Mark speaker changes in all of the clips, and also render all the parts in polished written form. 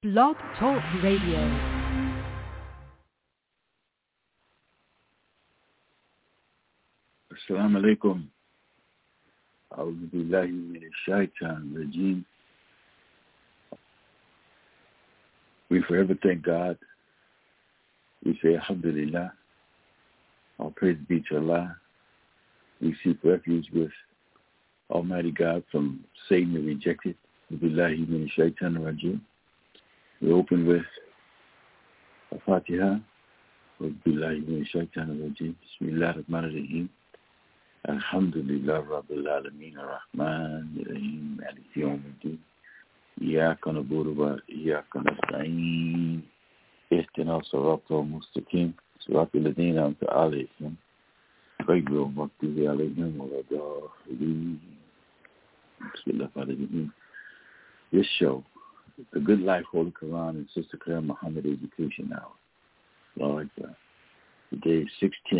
Speaker 1: Blog Talk Radio.
Speaker 2: Assalamu alaikum. A'udhu billahi minash shaitan rajim. We forever thank God. We say alhamdulillah. All praise be to Allah. We seek refuge with Almighty God from Satan the rejected. Billahi minash shaitan rajim. We open with Al-Fatiha. Billahi minash shaitan rajim. Bismillah ar-Rahman ar-Rahim. Alhamdulillah Rabbil Alameen Ar-Rahman Ar-Rahim Maliki Yawmiddin Iyyaka na'budu wa iyyaka nasta'in Ihdinas siratal mustaqim Siratal ladzina an'amta 'alayhim ghayril maghdubi 'alayhim waladdallin. Bismillahirrahmanirrahim. This show, The Good Life, Holy Quran, and Sister Claire Muhammad Education Hour. Lord, today is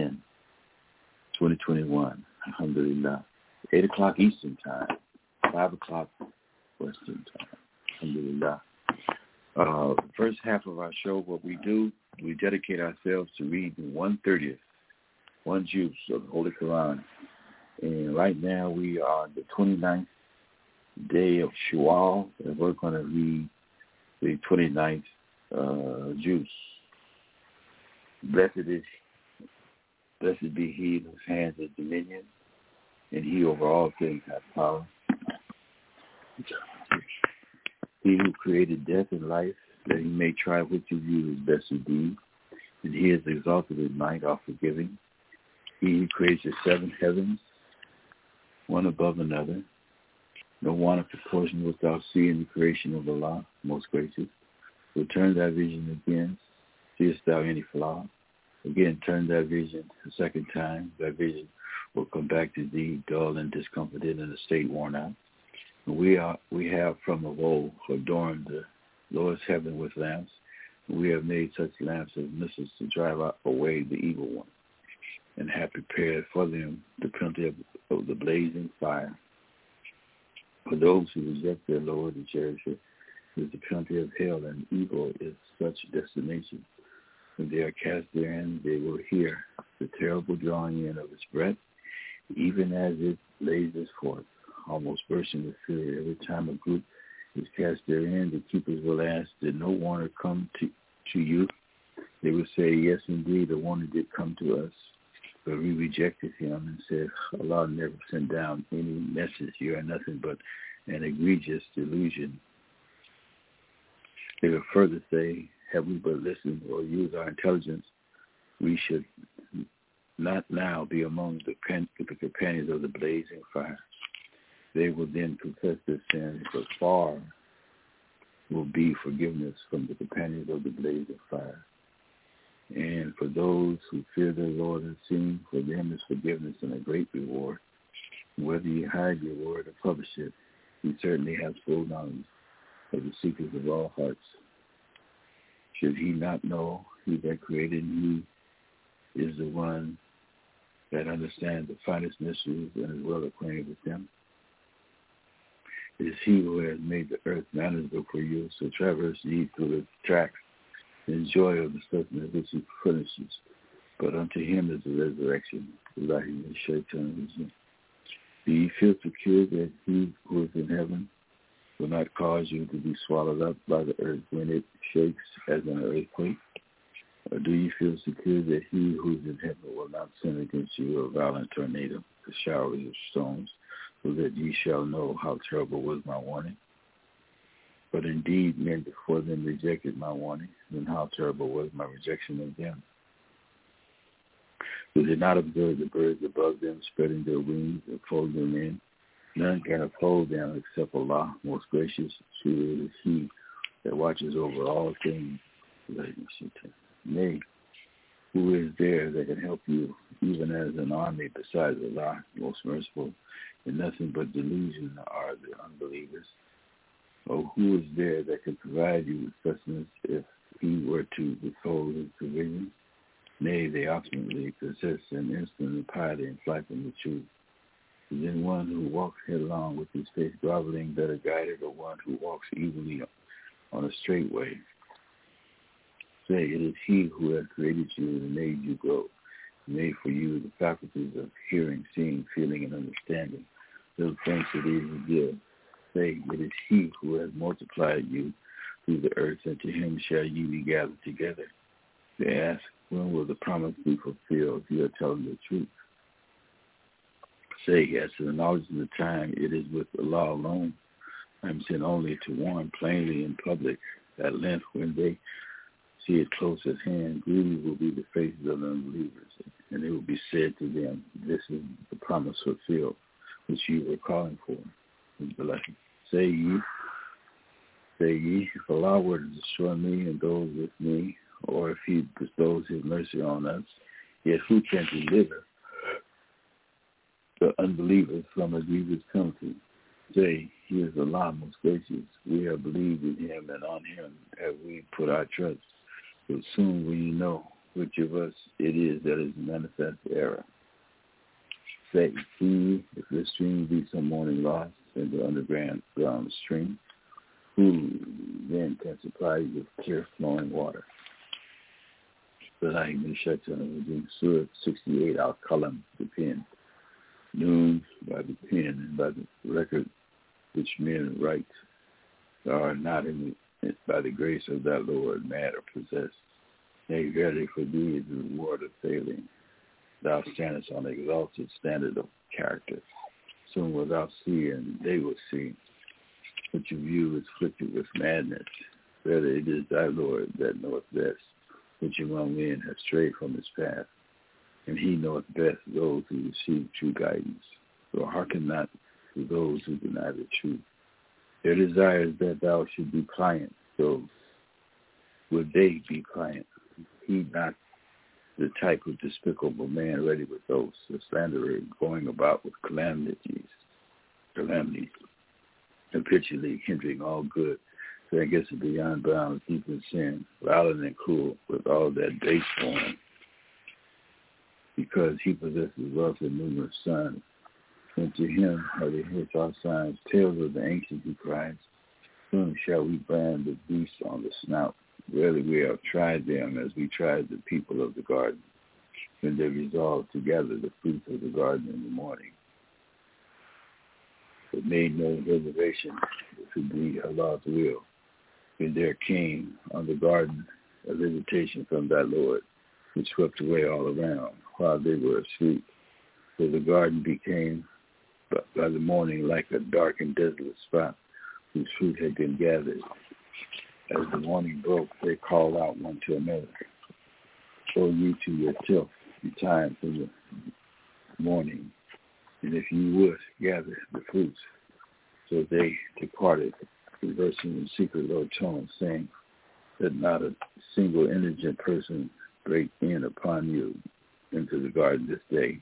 Speaker 2: 6/10/2021. Alhamdulillah. 8 o'clock Eastern Time, 5 o'clock Western Time. Alhamdulillah. First half of our show, what we do, we dedicate ourselves to reading 1/30th, one juz of the Holy Quran. And right now we are on the 29th day of Shawwal, and we're going to read the 29th juz. Blessed be he whose hands is dominion, and he over all things has power. He who created death and life, that he may try which of you is best indeed, and he is exalted in might, all forgiving. He who creates the seven heavens, one above another, no one of proportion without seeing the creation of Allah, most gracious. Return thy vision again, seest thou any flaw? Again, turn thy vision a second time. Thy vision will come back to thee, dull and discomforted, in a state worn out. And we have from of old adorned the Lord's heaven with lamps. And we have made such lamps as missiles to drive away the evil one, and have prepared for them the penalty of the blazing fire. For those who reject their Lord and cherish it, is the penalty of hell, and evil is such destination. When they are cast therein, they will hear the terrible drawing in of its breath, even as it blazes forth, almost bursting with fury. Every time a group is cast therein, the keepers will ask, did no warner come to you? They will say, yes, indeed, the warner did come to us, but we rejected him and said, Allah never sent down any message. You are nothing but an egregious delusion. They will further say, have we but listened or used our intelligence, we should not now be among the companions of the blazing fire. They will then confess their sins, but far will be forgiveness from the companions of the blazing fire. And for those who fear their Lord and sing, for them is forgiveness and a great reward. Whether you hide your word or publish it, he certainly has full knowledge of the secrets of all hearts. Should he not know, he that created you is the one that understands the finest mysteries and is well acquainted with them. It is he who has made the earth manageable for you, so traverse ye through its tracks, and joy of the sustenance which he furnishes. But unto him is the resurrection. Do ye feel secure that he who is in heaven will not cause you to be swallowed up by the earth when it shakes as an earthquake? Or do you feel secure that he who is in heaven will not send against you a violent tornado, the showers of stones, so that ye shall know how terrible was my warning? But indeed, men before them rejected my warning, and how terrible was my rejection of them. They did not observe the birds above them spreading their wings and folding them in. None can uphold them except Allah, most gracious. Truly is he that watches over all things. Nay, who is there that can help you, even as an army besides Allah, most merciful? And nothing but delusion are the unbelievers. Or who is there that can provide you with sustenance if he were to withhold his provision? Nay, they obstinately persist in instant piety and flight from the truth. Is then one who walks headlong with his face groveling better guided, or one who walks evilly on a straight way. Say, it is he who has created you and made you grow, made for you the faculties of hearing, seeing, feeling, and understanding. Those things that he gives. Say, it is he who has multiplied you through the earth, and to him shall ye be gathered together. They ask, when will the promise be fulfilled? You are telling the truth. Say, as to the knowledge of the time, it is with the law alone. I am sent only to warn plainly in public. At length, when they see it close at hand, greedy will be the faces of the unbelievers, and it will be said to them, this is the promise fulfilled, which you were calling for. Say ye, if Allah were to destroy me and those with me, or if he bestows his mercy on us, yet who can deliver the unbelievers from a grievous penalty? Say, he is Allah most gracious. We have believed in him, and on him have we put our trust. But soon will you know which of us it is that is manifest error. Say, see, if the stream be some morning lost in the underground stream, who then can supply you with clear flowing water? But I even shut down Surah 68 al-Qalam, the pen. Noon by the pen and by the record which men write are not by the grace of that Lord mad or possessed. Nay, verily for thee is the reward of failing. Thou standest on an exalted standard of character. Soon wilt thou see, and they will see. What you view is afflicted with madness. Verily it is thy Lord that knoweth best, which among men have strayed from his path. And he knoweth best those who receive true guidance. So hearken not to those who deny the truth. Their desire is that thou should be pliant, so would they be pliant. He not the type of despicable man ready with oaths, a slanderer going about with calamities, habitually hindering all good, so I guess it beyond bounds, deep in sin, violent and cruel, with all that base form, because he possesses wealth and numerous sons. And to him are the hits our signs, tales of the ancient he cries. Soon shall we brand the beast on the snout. Really we have tried them as we tried the people of the garden, when they resolved to gather the fruits of the garden in the morning. But made no reservation to be Allah's will. When there came on the garden a visitation from that Lord, which swept away all around while they were asleep. So the garden became by the morning like a dark and desolate spot whose fruit had been gathered. As the morning broke, they called out one to another, go ye to your tilth, in time for the morning, and if you would gather the fruits. So they departed, conversing in secret low tones, saying that not a single indigent person break in upon you into the garden this day.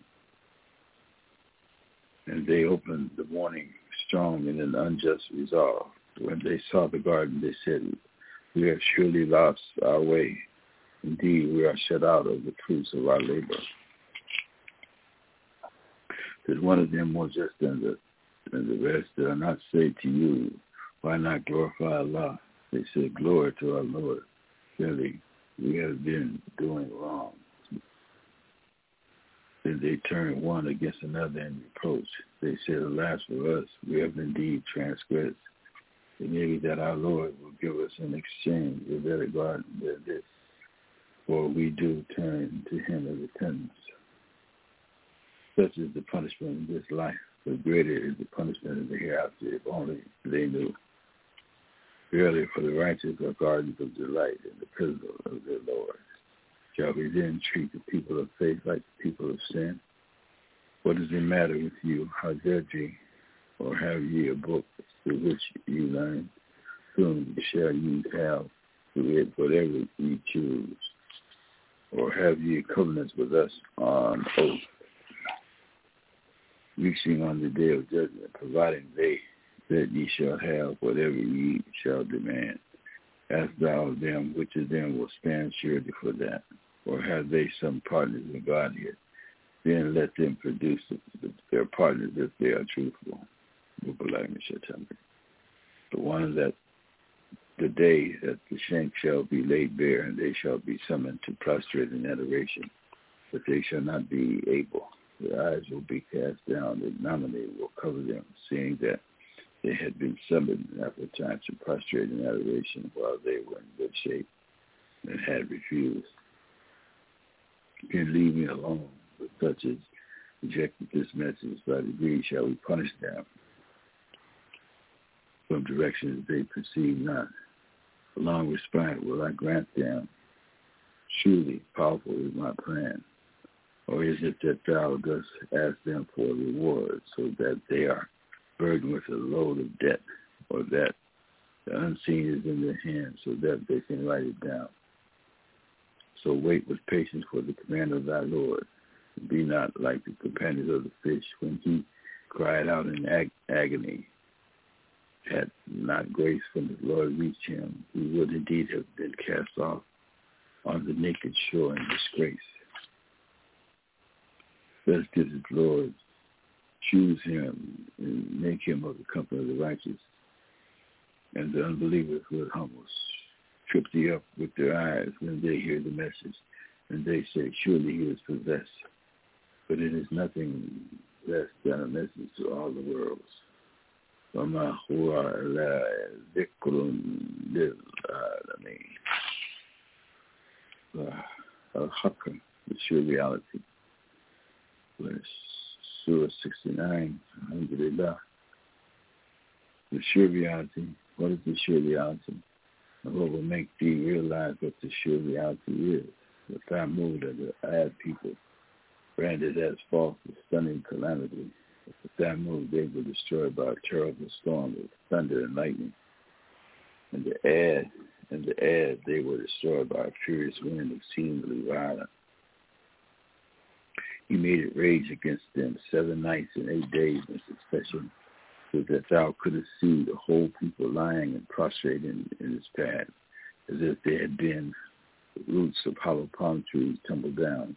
Speaker 2: And they opened the morning strong in an unjust resolve. When they saw the garden, they said, we have surely lost our way. Indeed, we are shut out of the fruits of our labor. That one of them more just than the rest, did I not say to you, why not glorify Allah? They said, glory to our Lord. Really, we have been doing wrong. Then they turned one against another in reproach. They said, alas for us, we have indeed transgressed. It may be that our Lord will give us in exchange a better garden than this, for we do turn to him in repentance. Such is the punishment in this life, but greater is the punishment in the hereafter, if only they knew. Verily, for the righteous are gardens of delight in the presence of their Lord. Shall we then treat the people of faith like the people of sin? What does it matter with you? How judge ye? Or have ye a book through which you learn? Soon shall ye have through it whatever ye choose. Or have ye covenants with us on oath, reaching on the day of judgment, providing that ye shall have whatever ye shall demand. Ask thou of them, which of them will stand surety for that? Or have they some partners in Godhead? Then let them produce their partners if they are truthful. The one that the day that the shank shall be laid bare, and they shall be summoned to prostrate in adoration, but they shall not be able. Their eyes will be cast down, the ignominy will cover them, seeing that they had been summoned after time to prostrate in adoration while they were in good shape and had refused. Then leave me alone with such as rejected this message. By degrees shall we punish them from directions they perceive not. A long respite will I grant them. Surely powerful is my plan. Or is it that thou dost ask them for a reward, so that they are burdened with a load of debt, or that the unseen is in their hands, so that they can write it down? So wait with patience for the command of thy Lord. Be not like the companions of the fish when he cried out in agony. Had not grace from his Lord reached him, he would indeed have been cast off on the naked shore in disgrace. Thus did his Lord choose him and make him of the company of the righteous. And the unbelievers would almost trip thee up with their eyes when they hear the message, and they say, surely he is possessed. But it is nothing less than a message to all the worlds. وَمَا هُوَ إِلَّا ذِكْرٌ لِلْعَالَمِينَ. Al-Hakam, the sure reality. Surah 69, Alhamdulillah. The sure reality. What is the sure reality? And what will make thee realize what the sure reality is? The Thamud of the Ad people, branded as false and stunning calamity. The Thamud, they were destroyed by a terrible storm of thunder and lightning. And the Ad, they were destroyed by a furious wind exceedingly violent. He made it rage against them 7 nights and 8 days in succession, so that thou couldst see the whole people lying and prostrate in his path, as if they had been the roots of hollow palm trees tumbled down.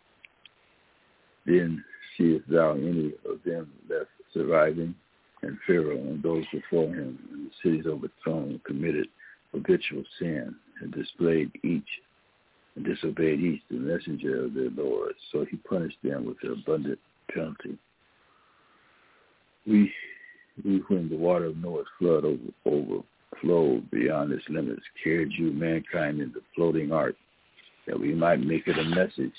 Speaker 2: Then seest thou any of them left surviving? And Pharaoh and those before him, and the cities overthrown, committed habitual sin, and disobeyed each the messenger of their Lord. So he punished them with an abundant penalty. We when the water of Noah's flood overflowed beyond its limits, carried you, mankind, in the floating ark, that we might make it a message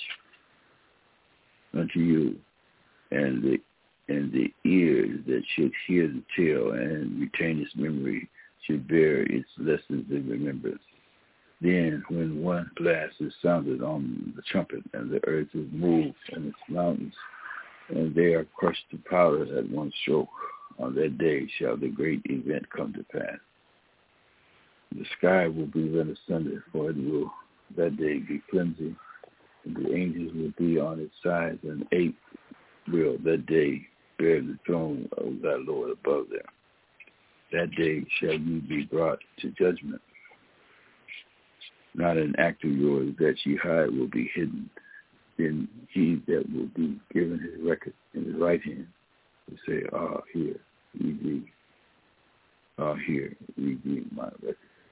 Speaker 2: unto you, and the ears that should hear the tale and retain its memory should bear its lessons in remembrance. Then, when one blast is sounded on the trumpet, and the earth is moved and its mountains, and they are crushed to powder at one stroke, on that day shall the great event come to pass. The sky will be rent asunder, for it will that day be flimsy, and the angels will be on its sides, and 8 will that day bear the throne of thy Lord above them. That day shall you be brought to judgment. Not an act of yours that ye hide will be hidden. Then he that will be given his record in his right hand will say, here, read thee. Here, read thee my record.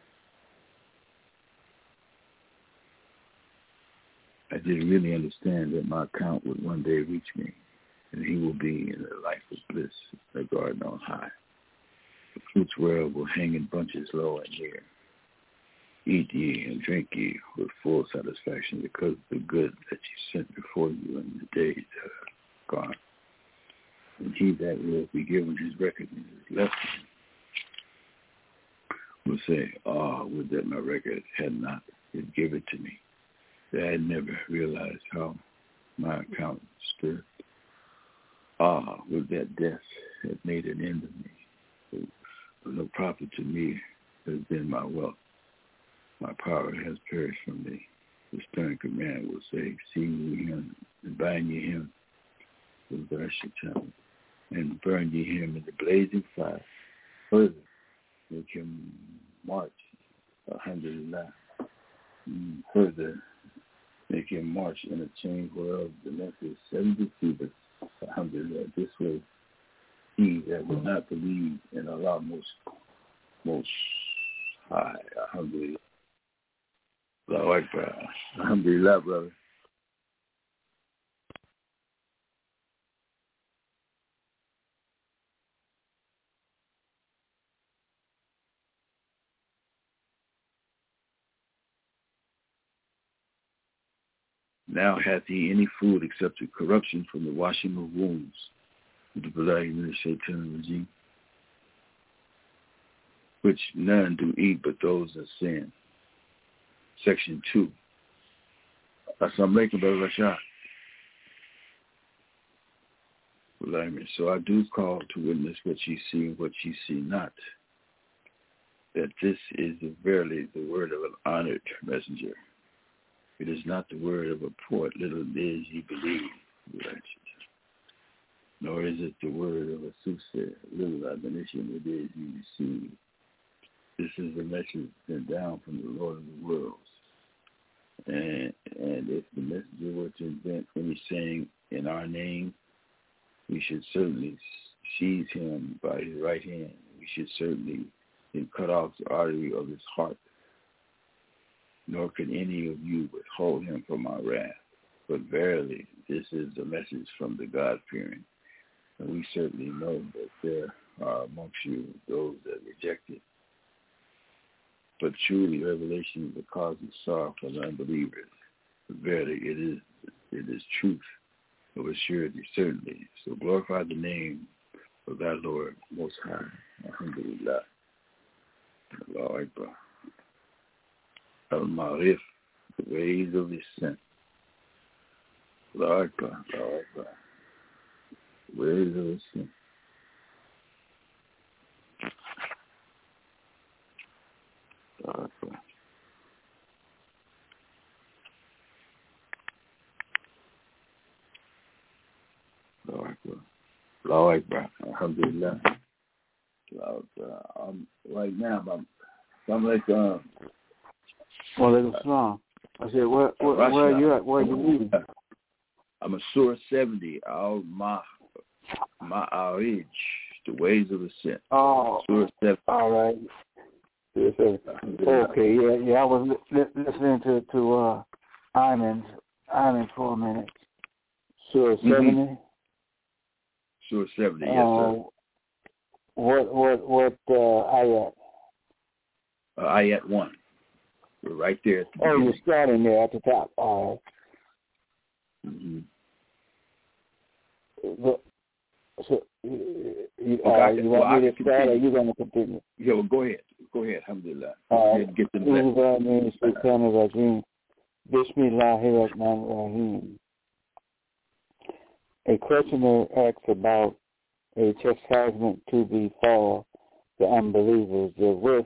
Speaker 2: I didn't really understand that my account would one day reach me, and he will be in a life of bliss, a garden on high. The fruits whereof will hang in bunches low and near. Eat ye and drink ye with full satisfaction, because of the good that ye sent before you in the days that are gone. And he that will be given his record in his left hand will say, would that my record had not been given to me, that I had never realized how my account stood. Would that death had made an end of me. But no profit to me has been my wealth. My power has perished from me. The stern command will say, see ye him, and bind ye him with Vashtam, and burn ye him in the blazing fire. Further, make him march, alhamdulillah. Further, make him march in a chain whereof the length is 70 cubits, alhamdulillah. This way, he that will not believe in Allah most All right. Alhamdulillah. Allahu Akbar. Alhamdulillah, brother. Now hath he any food except the corruption from the washing of wounds? Which none do eat but those that sin. Section 2. Assalamu alaikum, Brother Rashad. So I do call to witness what ye see and what ye see not, that this is verily the word of an honored messenger. It is not the word of a poor little is ye believe, nor is it the word of a soothsayer, little admonition it is ye receive. This is a message sent down from the Lord of the worlds. And if the messenger were to invent any saying in our name, we should certainly seize him by his right hand. We should certainly then cut off the artery of his heart. Nor can any of you withhold him from our wrath. But verily, this is a message from the God-fearing. And we certainly know that there are amongst you those that reject it. But truly, revelation is the cause of sorrow for the unbelievers. But verily, it is truth of a surety, certainly. So glorify the name of thy Lord Most High. Alhamdulillah. Allahu Akbar. Al-Ma'rif, the ways of his sin. Allahu Akbar. Allahu Akbar. Ways of his sin. Allahu Akbar. Allahu Akbar. Allahu Akbar. Alhamdulillah. Right now, I'm like,
Speaker 1: Well, Islam. I said, where are you at? Where are you reading?
Speaker 2: I'm a Surah 70, Ma'arij, the ways of the sin.
Speaker 1: Oh,
Speaker 2: Surah 70.
Speaker 1: All right. Yes, okay, yeah. I was listening to Iman for a minute. Surah 70.
Speaker 2: Mm-hmm. Surah 70, yes, sir.
Speaker 1: What ayat?
Speaker 2: Ayat 1. We're right there at the
Speaker 1: beginning.
Speaker 2: You're
Speaker 1: starting there at the top. All right.
Speaker 2: Mm-hmm.
Speaker 1: So, you want me to start, or you going to continue?
Speaker 2: Yeah, well, go ahead. Go ahead, alhamdulillah. Get the
Speaker 1: message. Bismillahirrahmanirrahim. A questioner asks about a chastisement to befall the unbelievers. Therewith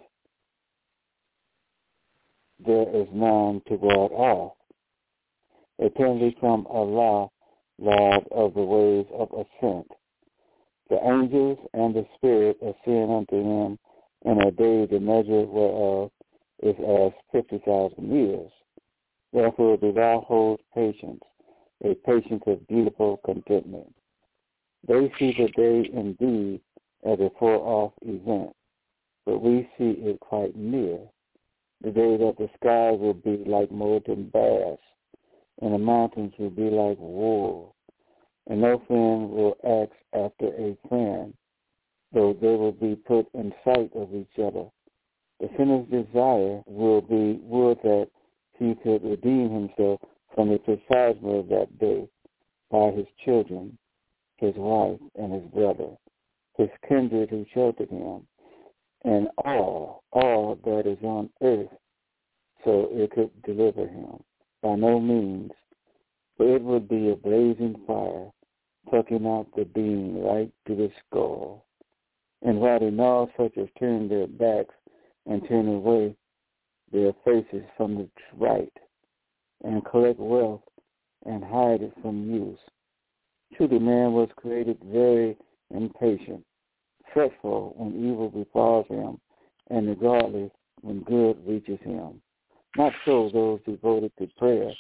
Speaker 1: there is none to guard off. A penalty from Allah, Lord of the ways of ascent. The angels and the spirit ascend unto him in a day the measure whereof is as 50,000 years. Therefore do thou hold patience, a patience of beautiful contentment. They see the day indeed as a far-off event, but we see it quite near. The day that the skies will be like molten brass, and the mountains will be like wool, and no friend will ask after a friend, though they will be put in sight of each other. The sinner's desire will that he could redeem himself from the chastisement of that day by his children, his wife, and his brother, his kindred who sheltered him, and all that is on earth, so it could deliver him. By no means, for it would be a blazing fire, plucking out the being right to the skull. And while the gnawed such as turn their backs and turn away their faces from the right, and collect wealth and hide it from use. Truly man was created very impatient, fretful when evil befalls him, and the godly when good reaches him. Not so those devoted to prayer,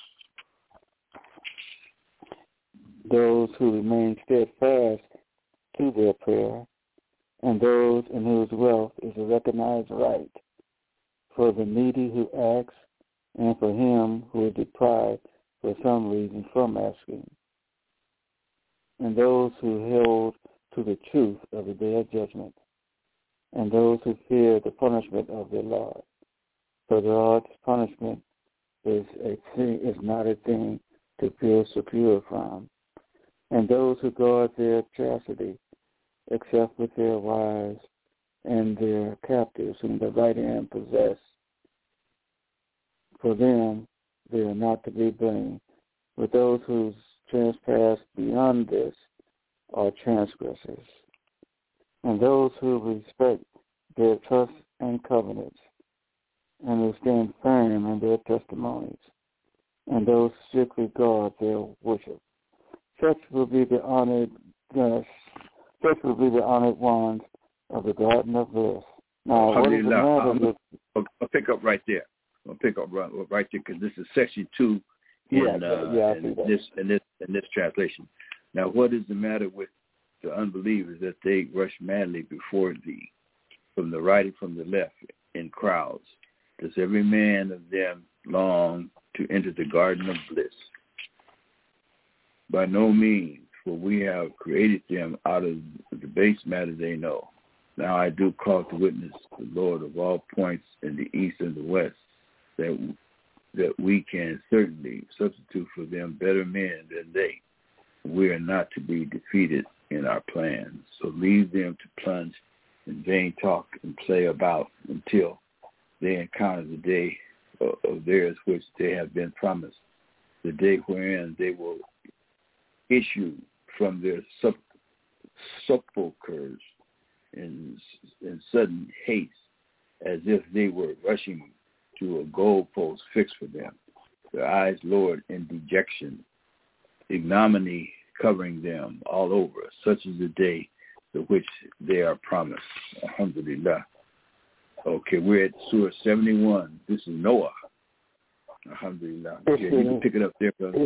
Speaker 1: those who remain steadfast to their prayer, and those in whose wealth is a recognized right. for the needy who asks, and for him who is deprived for some reason from asking, and those who hold to the truth of the day of judgment, and those who fear the punishment of their Lord. For the Lord's punishment is not a thing to feel secure from, and those who guard their chastity, except with their wives and their captives whom the right hand possess. For them they are not to be blamed, but those who trespass beyond this are transgressors, and those who respect their trust and covenants, and who stand firm in their testimonies, and those strictly guard their worship. Such will be the honored ones of the garden of bliss. Now, what is the matter with...
Speaker 2: I'll pick up right there. I'll pick up right there because this is section 2 in this translation. Now, what is the matter with the unbelievers that they rush madly before thee, from the right and from the left, in crowds? Does every man of them long to enter the garden of bliss? By no means, for we have created them out of the base matter they know. Now I do call to witness the Lord of all points in the east and the west, that we can certainly substitute for them better men than they. We are not to be defeated in our plans. So leave them to plunge in vain talk and play about until they encounter the day of theirs which they have been promised, the day wherein they will issue from their sepulchres in sudden haste, as if they were rushing to a goalpost fixed for them, their eyes lowered in dejection, ignominy covering them all over. Such is the day to which they are promised. Alhamdulillah. Okay, we're at Surah 71. This is Noah. Alhamdulillah. Yeah, you can pick it up there, brother.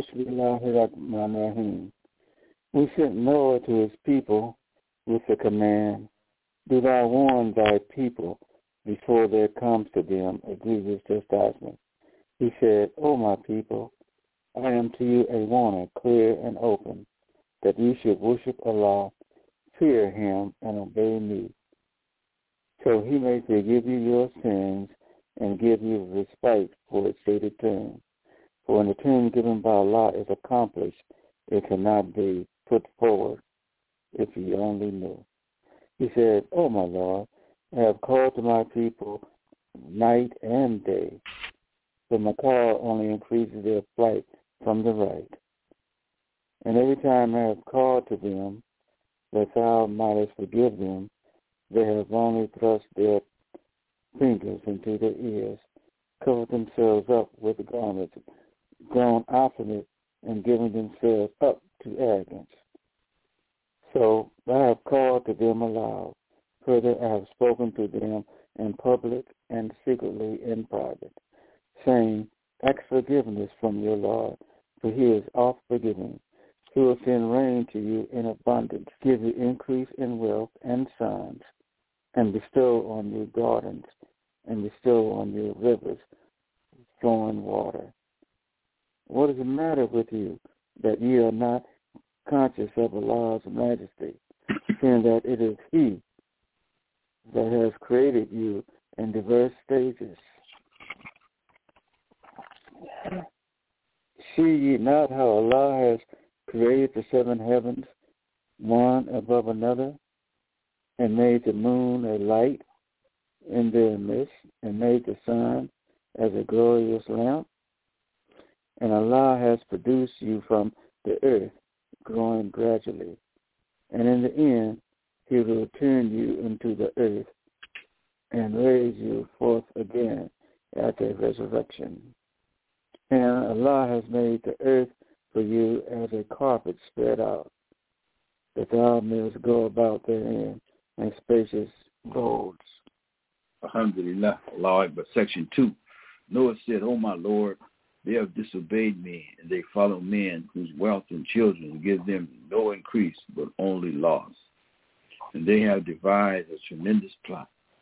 Speaker 1: We sent Noah to his people with the command, do thou warn thy people before there comes to them a grievous chastisement. He said, O my people, I am to you a warning, clear and open, that you should worship Allah, fear him, and obey me, so he may forgive you your sins and give you respite for its stated term. For when the term given by Allah is accomplished, it cannot be put forward if you only knew. He said, O my Lord, I have called to my people night and day, but my call only increases their flight from the right. And every time I have called to them, that thou mightest forgive them, they have only thrust their fingers into their ears, covered themselves up with garments, grown obstinate, and given themselves up to arrogance. So I have called to them aloud. Further, I have spoken to them in public and secretly in private, saying, ask forgiveness from your Lord, for he is oft forgiving. He will send rain to you in abundance, give you increase in wealth and sons, and bestow on you gardens, and bestow on you rivers flowing water. What is the matter with you, that ye are not conscious of Allah's majesty, seeing that it is he that has created you in diverse stages? See ye not how Allah has created the 7 heavens, one above another, and made the moon a light in their midst, and made the sun as a glorious lamp? And Allah has produced you from the earth, growing gradually, and in the end he will turn you into the earth and raise you forth again at the resurrection. And Allah has made the earth for you as a carpet spread out, that thou mayest go about therein in spacious folds.
Speaker 2: Alhamdulillah. Allah Akbar. Section 2. Noah said, O my Lord, they have disobeyed me, and they follow men whose wealth and children give them no increase, but only loss. And they have devised a tremendous plot.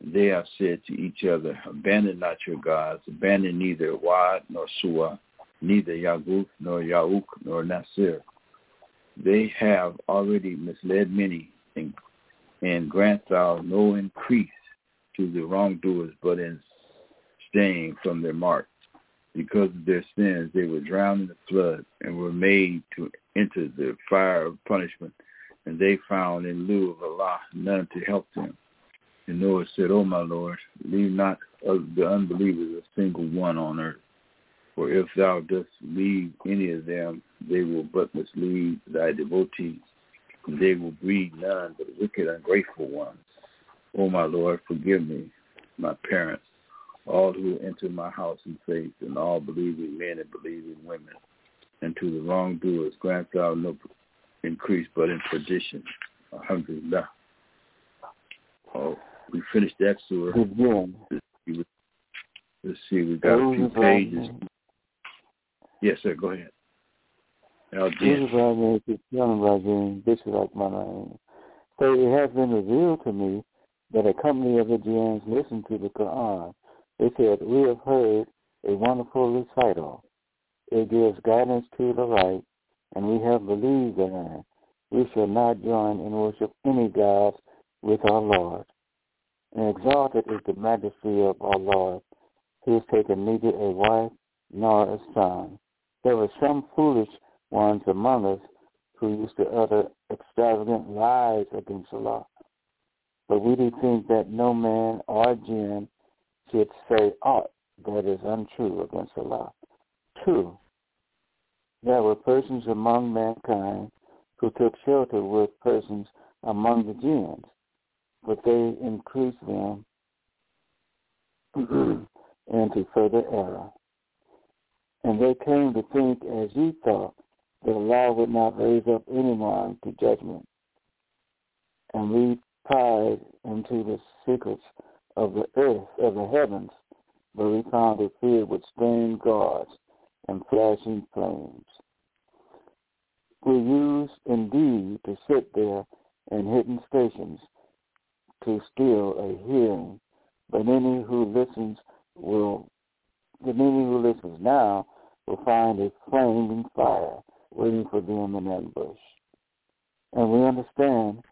Speaker 2: They have said to each other, abandon not your gods, abandon neither Wad nor Suah, neither Yaguth nor Yauk nor Nasir. They have already misled many, and grant thou no increase to the wrongdoers, but in staying from their mark. Because of their sins, they were drowned in the flood and were made to enter the fire of punishment, and they found in lieu of Allah none to help them. And Noah said, O my Lord, leave not of the unbelievers a single one on earth. For if thou dost leave any of them, they will but mislead thy devotees, and they will breed none but wicked, ungrateful ones. O my Lord, forgive me, my parents, all who enter my house in faith, and all believing men and believing women. And to the wrongdoers grant thou no increase but in perdition. Alhamdulillah. Oh, we finished that surah.
Speaker 1: Again.
Speaker 2: Let's see, we got a few pages. Yes, sir, go ahead.
Speaker 1: This is like my name. So it has been revealed to me that a company of the Jinns listened to the Quran. They said, we have heard a wonderful recital. It gives guidance to the right, and we have believed therein. We shall not join in worship any gods with our Lord. And exalted is the majesty of our Lord. He has taken neither a wife nor a son. There were some foolish ones among us who used to utter extravagant lies against Allah. But we do think that no man or jinn should say aught that is untrue against Allah. True, there were persons among mankind who took shelter with persons among the jinns, but they increased them into further error. And they came to think as ye thought, that Allah would not raise up anyone to judgment. And we pried into the secrets of the earth, of the heavens, but we found it filled with strange gods and flashing flames. We used indeed to sit there in hidden stations to steal a hearing, but any who listens now will find a flaming fire waiting for them in ambush. And we understand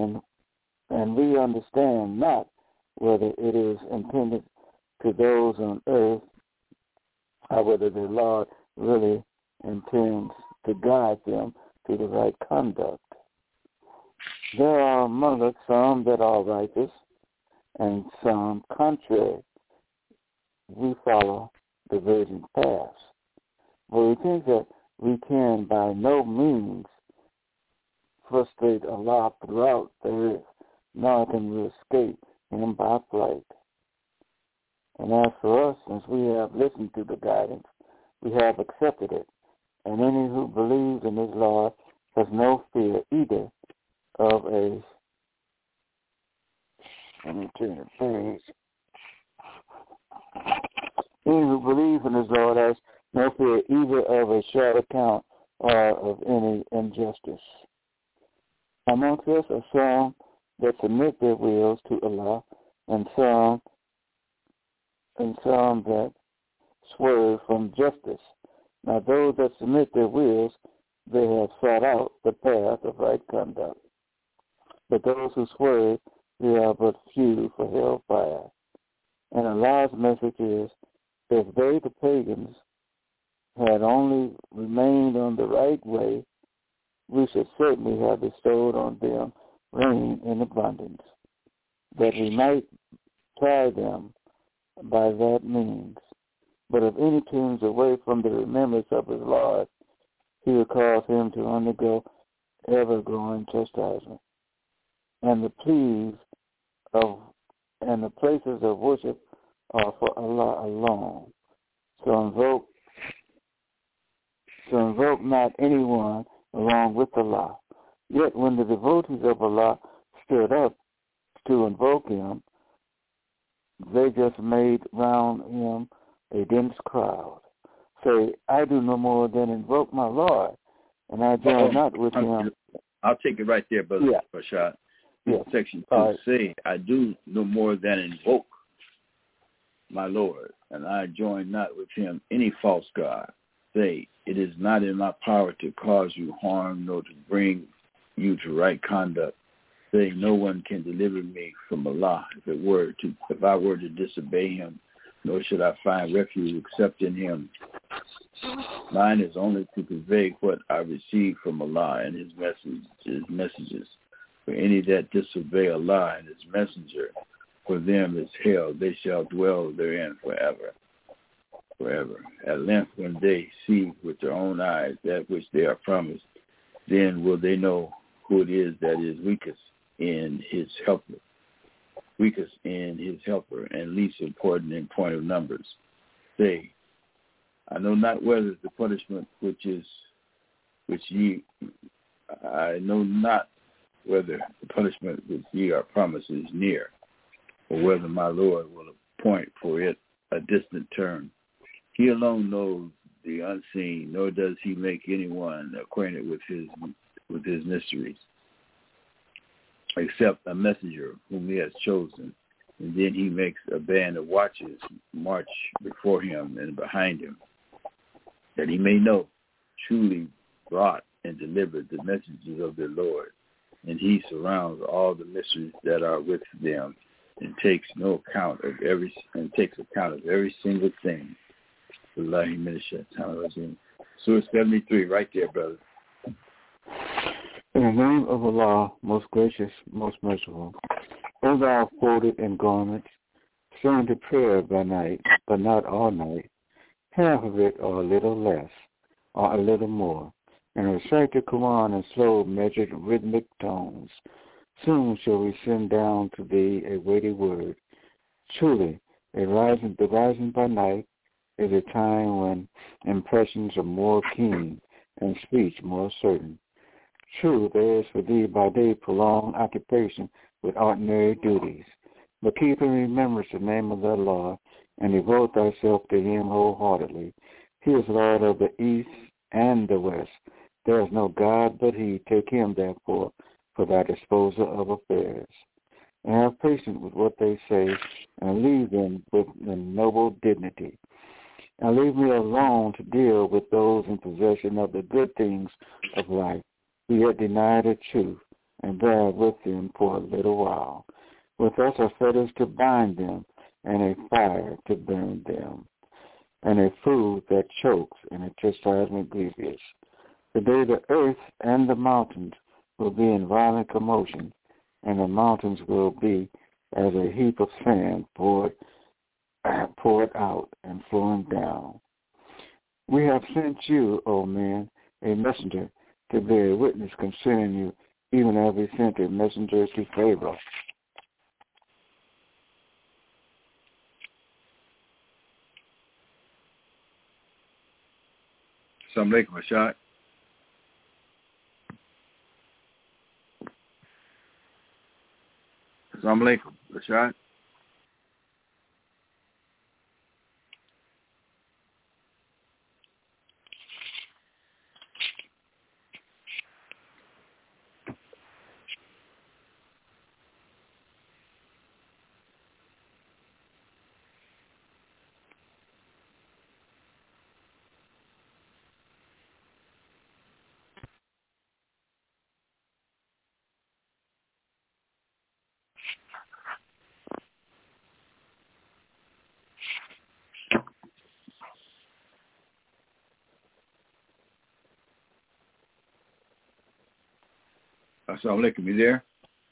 Speaker 1: not whether it is intended to those on earth or whether the Lord really intends to guide them to the right conduct. There are among us some that are righteous and some contrary. We follow the virgin paths. But we think that we can by no means frustrate Allah throughout the earth, nor can we escape him by flight. And as for us, since we have listened to the guidance, we have accepted it. And any who believes in his Lord has no fear either of a... Let me turn the page. Any who believes in his Lord has no fear either of a short account or of any injustice. Amongst us are some that submit their wills to Allah, and some that swerve from justice. Now those that submit their wills, they have sought out the path of right conduct. But those who swerve, they are but few for hellfire. And Allah's message is, if they, the pagans, had only remained on the right way, we should certainly have bestowed on them rain in abundance, that we might try them by that means. But if any turns away from the remembrance of his Lord, he will cause him to undergo ever-growing chastisement. And the places of worship are for Allah alone. So invoke not anyone along with Allah. Yet when the devotees of Allah stood up to invoke him, they just made round him a dense crowd. Say, I do no more than invoke my Lord, and I join not with him.
Speaker 2: I'll take it right there, Brother Rashad. Section 2, say, I do no more than invoke my Lord, and I join not with him any false god. Say, it is not in my power to cause you harm, nor to bring you to right conduct. Say, no one can deliver me from Allah if I were to disobey him, nor should I find refuge except in him. Mine is only to convey what I receive from Allah and his messages. For any that disobey Allah and his messenger, for them is hell, they shall dwell therein forever. At length, when they see with their own eyes that which they are promised, then will they know who it is that is weakest in his helper, and least important in point of numbers. Say, I know not whether the punishment which ye are promised is near, or whether my Lord will appoint for it a distant term. He alone knows the unseen, nor does he make anyone acquainted with his mysteries, except a messenger whom he has chosen, and then he makes a band of watchers march before him and behind him, that he may know truly brought and delivered the messages of their Lord, and he surrounds all the mysteries that are with them, and takes account of every single thing. Surah 73, right there, brother.
Speaker 1: In the name of Allah, most gracious, most merciful, O thou folded in garments, turn to prayer by night, but not all night, half of it or a little less, or a little more, and recite the Quran in slow, measured, rhythmic tones. Soon shall we send down to thee a weighty word. Truly, the rising by night is a time when impressions are more keen and speech more certain. True, there is for thee by day prolonged occupation with ordinary duties, but keep in remembrance the name of thy Lord, and devote thyself to him wholeheartedly. He is Lord of the east and the west. There is no God but he. Take him, therefore, for thy disposer of affairs. And have patience with what they say, and leave them with the noble dignity. And leave me alone to deal with those in possession of the good things of life, who yet deny the truth, and bear with them for a little while. With us are fetters to bind them, and a fire to burn them, and a food that chokes, and a chastisement grievous. The day the earth and the mountains will be in violent commotion, and the mountains will be as a heap of sand poured out and flowing down. We have sent you, O men, a messenger to bear witness concerning you, even as we sent a messenger to Pharaoh.
Speaker 2: Assalamu alaikum, Rashad. Assalamu alaikum, Rashad. Assalamu alaikum, you there?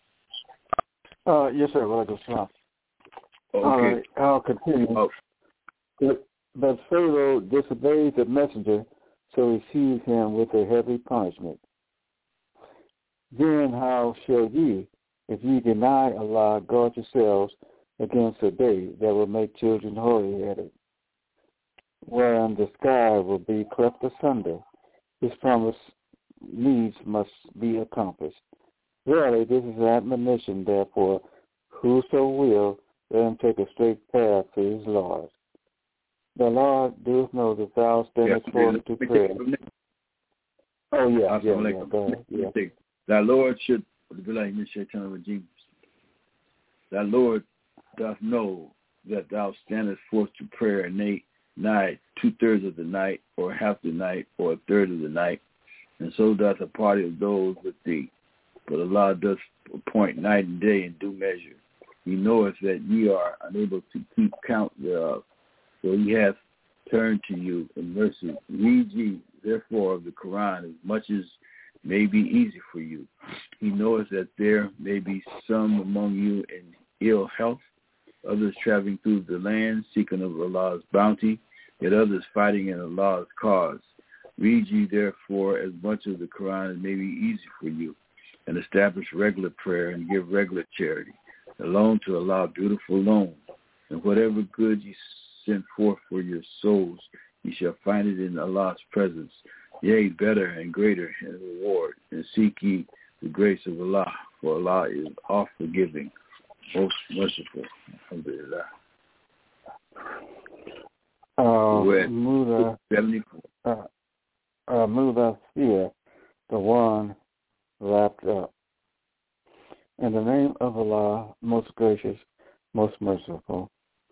Speaker 1: Yes, sir. Walaikum salam.
Speaker 2: Okay.
Speaker 1: All right, I'll continue.
Speaker 2: Oh.
Speaker 1: But Pharaoh disobeyed the messenger, so he seized him with a heavy punishment. Then how shall ye, if ye deny Allah, guard yourselves against a day that will make children hoary-headed, wherein the sky will be cleft asunder? His promise needs must be accomplished. Verily, this is an admonition, therefore, whoso will, let him take a straight path to his Lord. The Lord doeth know that thou standest forward to prayer. Oh, yeah, go ahead. Yeah.
Speaker 2: Thy Lord should Thy Lord doth know that thou standest forth to prayer nigh 2/3 of the night, or half the night, or 1/3 of the night, and so doth a party of those with thee. But Allah doth appoint night and day in due measure. He knoweth that ye are unable to keep count thereof, so he hath turned to you in mercy. Read ye therefore of the Quran as much as may be easy for you. He knoweth that there may be some among you in ill health, others traveling through the land seeking of Allah's bounty, yet others fighting in Allah's cause. Read ye therefore as much of the Quran as may be easy for you, and establish regular prayer and give regular charity. A loan to Allah, beautiful loan, and whatever good ye send forth for your souls, ye shall find it in Allah's presence, yea, better and greater in reward, and seek ye the grace of Allah, for Allah is oft forgiving, most merciful. Alhamdulillah.
Speaker 1: Mudathir, the one wrapped up. In the name of Allah, most gracious, most merciful.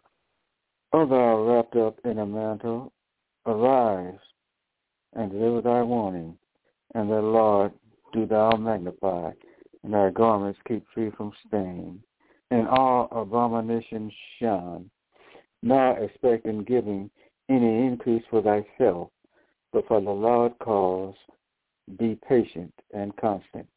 Speaker 1: O thou wrapped up in a mantle, arise and deliver thy warning, and thy Lord do thou magnify, and thy garments keep free from stain, and all abominations shun, not expecting giving any increase for thyself, but for the Lord cause, be patient and constant.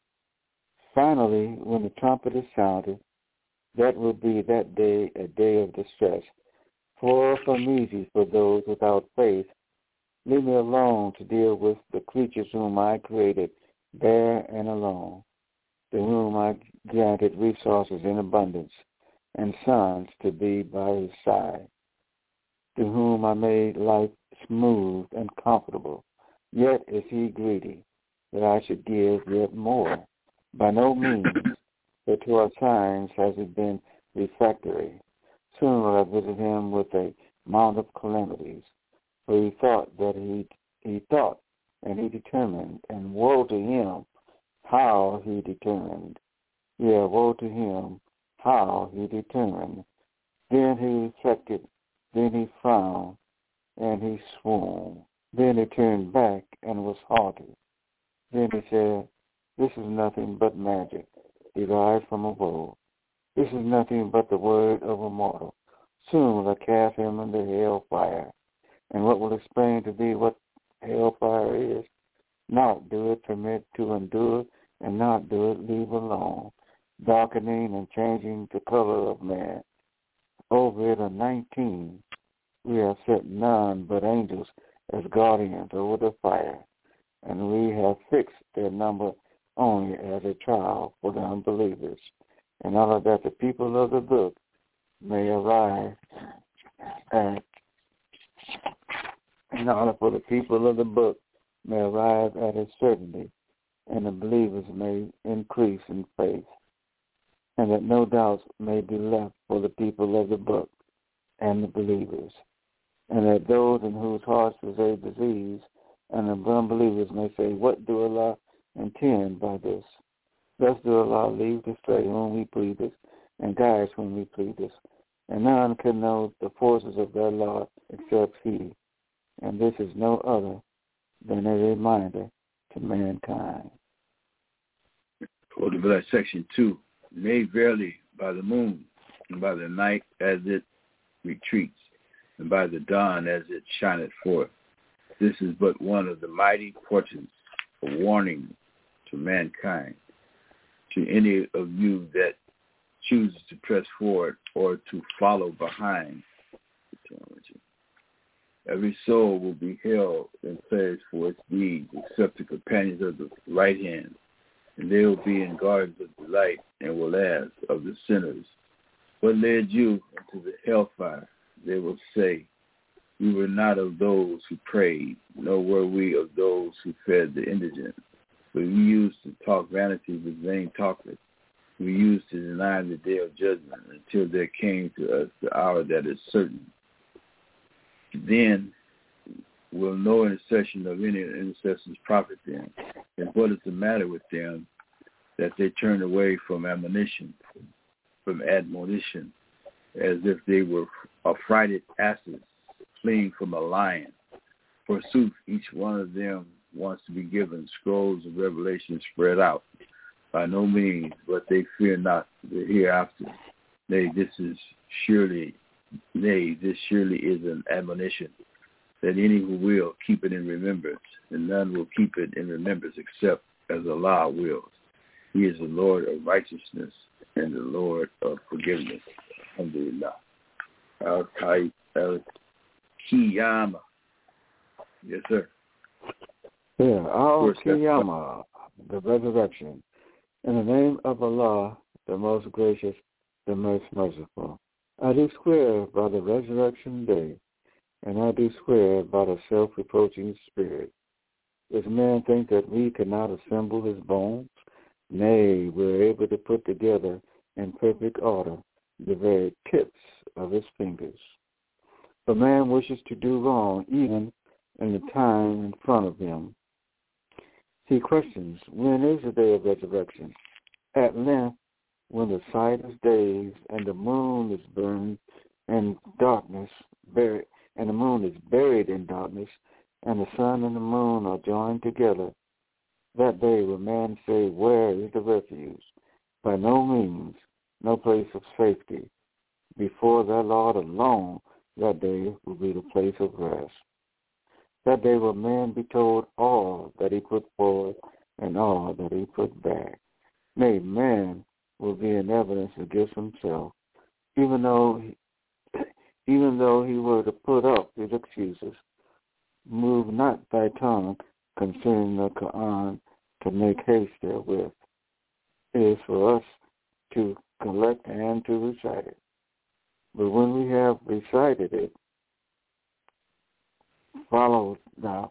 Speaker 1: Finally, when the trumpet is sounded, that will be that day a day of distress, far from easy for those without faith. Leave me alone to deal with the creatures whom I created bare and alone, to whom I granted resources in abundance, and sons to be by his side, to whom I made life smooth and comfortable. Yet is he greedy, that I should give yet more. By no means, but to our signs has he been refractory. Soon will I visit him with a mount of calamities. For he thought and he determined, and woe to him how he determined. Yeah, woe to him how he determined. Then he reflected, then he frowned, and he swooned. Then he turned back and was haughty. Then he said, this is nothing but magic, derived from a bow. This is nothing but the word of a mortal. Soon will I cast him into hell fire. And what will explain to thee what hellfire is? Not do it, permit to endure, and not do it, leave alone, darkening and changing the color of man. Over it are 19. We have set none but angels as guardians over the fire, and we have fixed their number only as a trial for the unbelievers, in order that the people of the book may arrive at a certainty, and the believers may increase in faith, and that no doubts may be left for the people of the book and the believers, and that those in whose hearts is a disease and the unbelievers may say, what do Allah intend by this? Thus do Allah lead astray whom he pleaseth, and guides whom he pleaseth, and none can know the forces of their Lord except he, and this is no other than a reminder to mankind.
Speaker 2: Go to verse section 2. Made verily by the moon, and by the night as it retreats, and by the dawn as it shineth forth. This is but one of the mighty portents, a warning to mankind, to any of you that chooses to press forward or to follow behind. Every soul will be held and pledged for its deeds, except the companions of the right hand, and they will be in gardens of delight, and will ask of the sinners, what led you into the hellfire? They will say, we were not of those who prayed, nor were we of those who fed the indigent. But we used to talk vanity with vain talkers. We used to deny the day of judgment until there came to us the hour that is certain. Then will no intercession of any intercessors profit them. And what is the matter with them that they turned away from admonition, as if they were affrighted asses fleeing from a lion. Forsooth, each one of them wants to be given scrolls of revelation spread out. By no means, but they fear not the hereafter. Nay, this surely is an admonition, that any who will keep it in remembrance, and none will keep it in remembrance except as Allah wills. He is the Lord of righteousness and the Lord of forgiveness. Alhamdulillah. Al-Qiyamah. Yes, sir.
Speaker 1: Yeah, Al-Qiyamah, the resurrection. In the name of Allah, the most gracious, the most merciful. I do swear by the resurrection day, and I do swear by the self-reproaching spirit. Does man think that we cannot assemble his bones? Nay, we're able to put together in perfect order the very tips of his fingers. But man wishes to do wrong even in the time in front of him. He questions, when is the day of resurrection? At length, when the sight is dazed and the moon is burned in darkness, and the moon is buried in darkness, and the sun and the moon are joined together, that day will man say, where is the refuge? By no means, no place of safety. Before their Lord alone, that day will be the place of rest. That day will man be told all that he put forward and all that he put back. Nay, man will be in evidence against himself, even though he were to put up his excuses. Move not thy tongue concerning the Quran to make haste therewith. It is for us to collect and to recite it. But when we have recited it, follow thou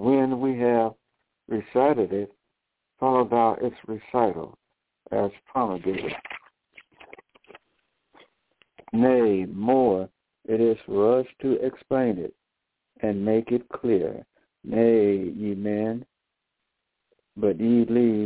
Speaker 1: its recital as promulgated. Nay, more, it is for us to explain it and make it clear. Nay, ye men, but ye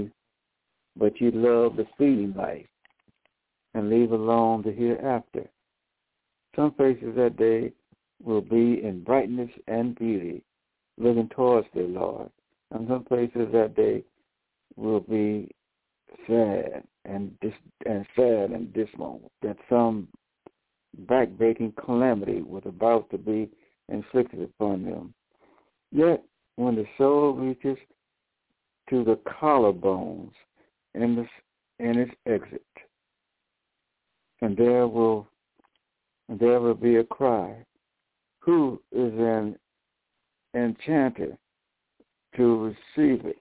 Speaker 1: love the fleeting life, and leave alone the hereafter. Some faces that day will be in brightness and beauty, looking towards their Lord, and some faces that day will be sad and dismal, that some backbreaking calamity was about to be inflicted upon them. Yet, when the soul reaches to the collarbones in its exit, and there will be a cry, who is an enchanter to receive it?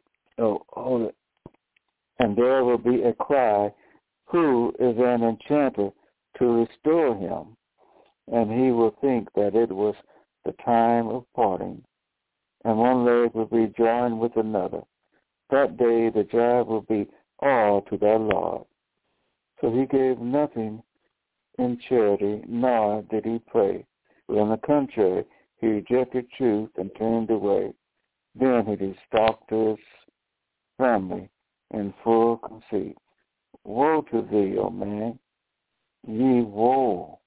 Speaker 1: And there will be a cry, who is an enchanter to restore him? And he will think that it was the time of parting, and one leg will be joined with another. That day the job will be all to their Lord. So he gave nothing in charity, nor did he pray. But on the contrary, he rejected truth and turned away. Then he stalked to his family in full conceit. Woe to thee, O man! Woe.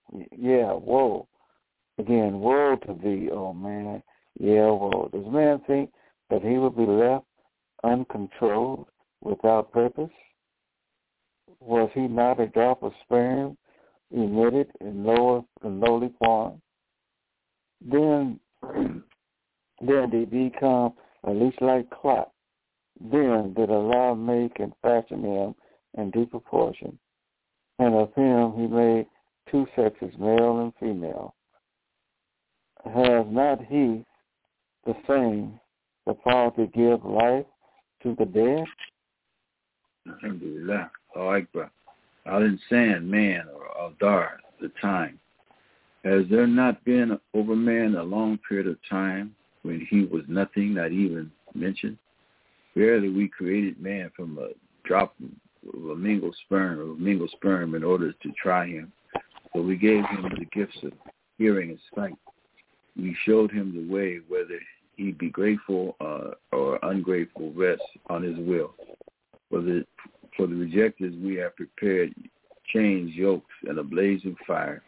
Speaker 1: Again, woe to thee, O man! Woe. Does man think that he will be left uncontrolled, without purpose? Was he not a drop of sperm emitted in lowly form? Then did he become a leech-like clot. Then did Allah make and fashion him in due proportion, and of him he made two sexes, male and female. Has not he the same the power to give life to the dead?
Speaker 2: Alhamdulillah. Al-Akbar. Al-Insan, man, or Al-Dar, the time. Has there not been over man a long period of time when he was nothing, not even mentioned? Verily, we created man from a drop of a mingled sperm in order to try him. So we gave him the gifts of hearing and sight. We showed him the way, whether he be grateful or ungrateful rests on his will. For the For the rejectors we have prepared chains, yokes, and a blazing fire.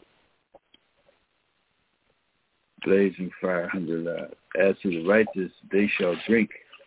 Speaker 2: Blazing fire, alhamdulillah. As to the righteous, they shall drink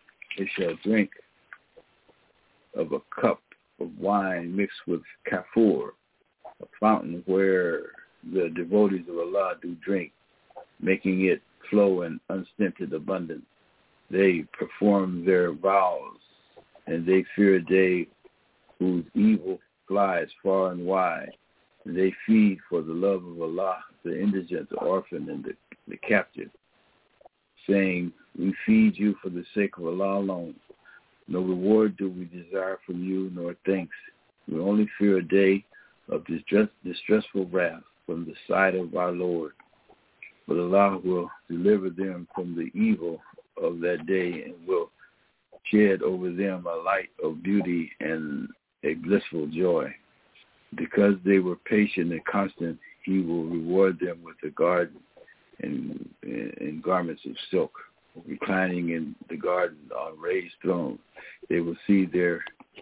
Speaker 2: of a cup of wine mixed with kafur, a fountain where the devotees of Allah do drink, making it flow in unstinted abundance. They perform their vows, and they fear a day whose evil flies far and wide. And they feed for the love of Allah the indigent, the orphan, and the captive, saying, we feed you for the sake of Allah alone. No reward do we desire from you, nor thanks. We only fear a day of distressful wrath from the side of our Lord. But Allah will deliver them from the evil of that day and will shed over them a light of beauty and a blissful joy. Because they were patient and constant, He will reward them with a garden and garments of silk, reclining in the garden on raised thrones. They will see there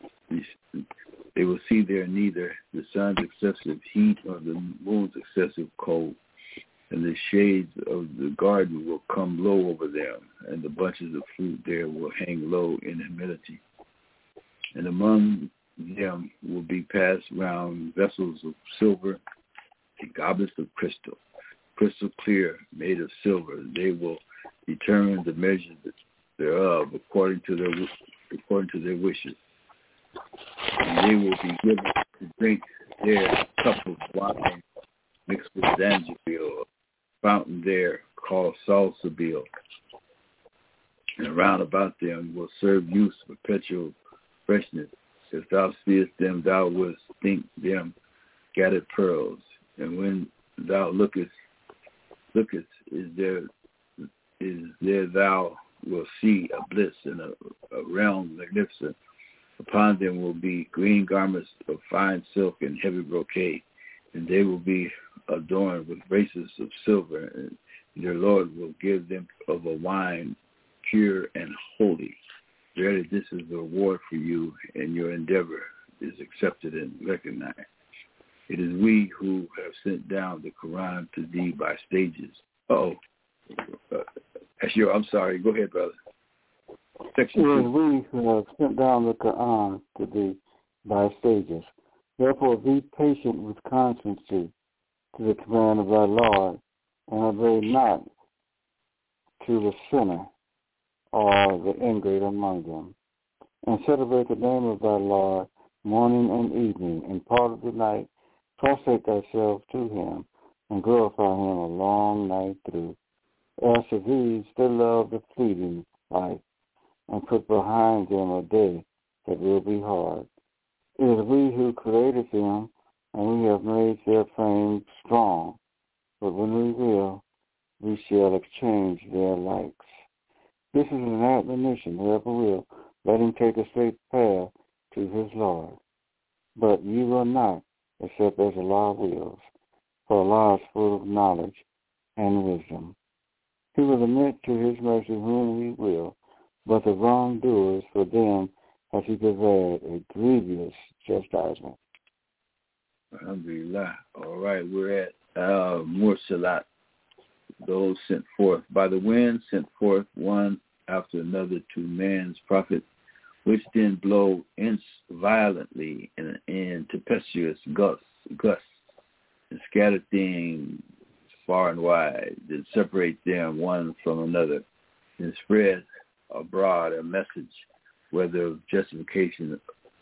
Speaker 2: neither the sun's excessive heat nor the moon's excessive cold, and the shades of the garden will come low over them, and the bunches of fruit there will hang low in humility. And among them will be passed round vessels of silver and goblets of crystal clear, made of silver. They will determine the measure thereof according to their wishes. And they will be given to drink their cup of wine mixed with zanjabil, a fountain there called salsabil. And round about them will serve use perpetual freshness. If thou seest them, thou wouldst think them scattered pearls. And when thou lookest, is there thou will see a bliss and a realm magnificent. Upon them will be green garments of fine silk and heavy brocade, and they will be adorned with bracelets of silver, and their Lord will give them of a wine pure and holy. Verily, this is the reward for you, and your endeavor is accepted and recognized. It is we who have sent down the Quran to thee by stages. I'm sorry. Go ahead, brother.
Speaker 1: Section 2. It is we who have sent down the Quran to thee by stages. Therefore, be patient with constancy to the command of thy Lord, and obey not to the sinner or the ingrate among them. And celebrate the name of thy Lord morning and evening, and part of the night prostrate thyself to him, and glorify him a long night through. As for these, they love the fleeting life, and put behind them a day that will be hard. It is we who created them, and we have made their frame strong. But when we will, we shall exchange their likes. This is an admonition, whoever will, let him take a straight path to his Lord. But ye will not, except as Allah wills, for Allah is full of knowledge and wisdom. He will admit to his mercy whom he will, but the wrongdoers, for them has he prepared a grievous chastisement.
Speaker 2: Alhamdulillah. All right, we're at Mursalat, those sent forth. By the wind sent forth one after another to man's prophet, which then blow violently in tempestuous gusts, and scatter things far and wide, that separate them one from another, and spread abroad a message, whether of justification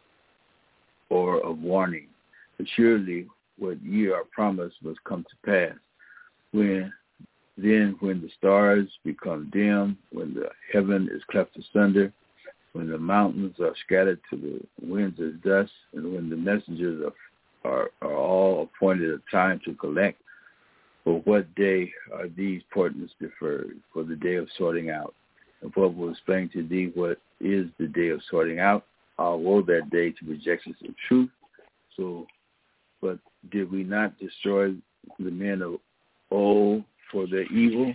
Speaker 2: or of warning. But surely what ye are promised must come to pass. When the stars become dim, when the heaven is cleft asunder, when the mountains are scattered to the winds as dust, and when the messengers are all appointed a time to collect, for what day are these portents deferred? For the day of sorting out. And what will explain to thee what is the day of sorting out? Woe that day to rejections of truth. So, but did we not destroy the men of old for their evil?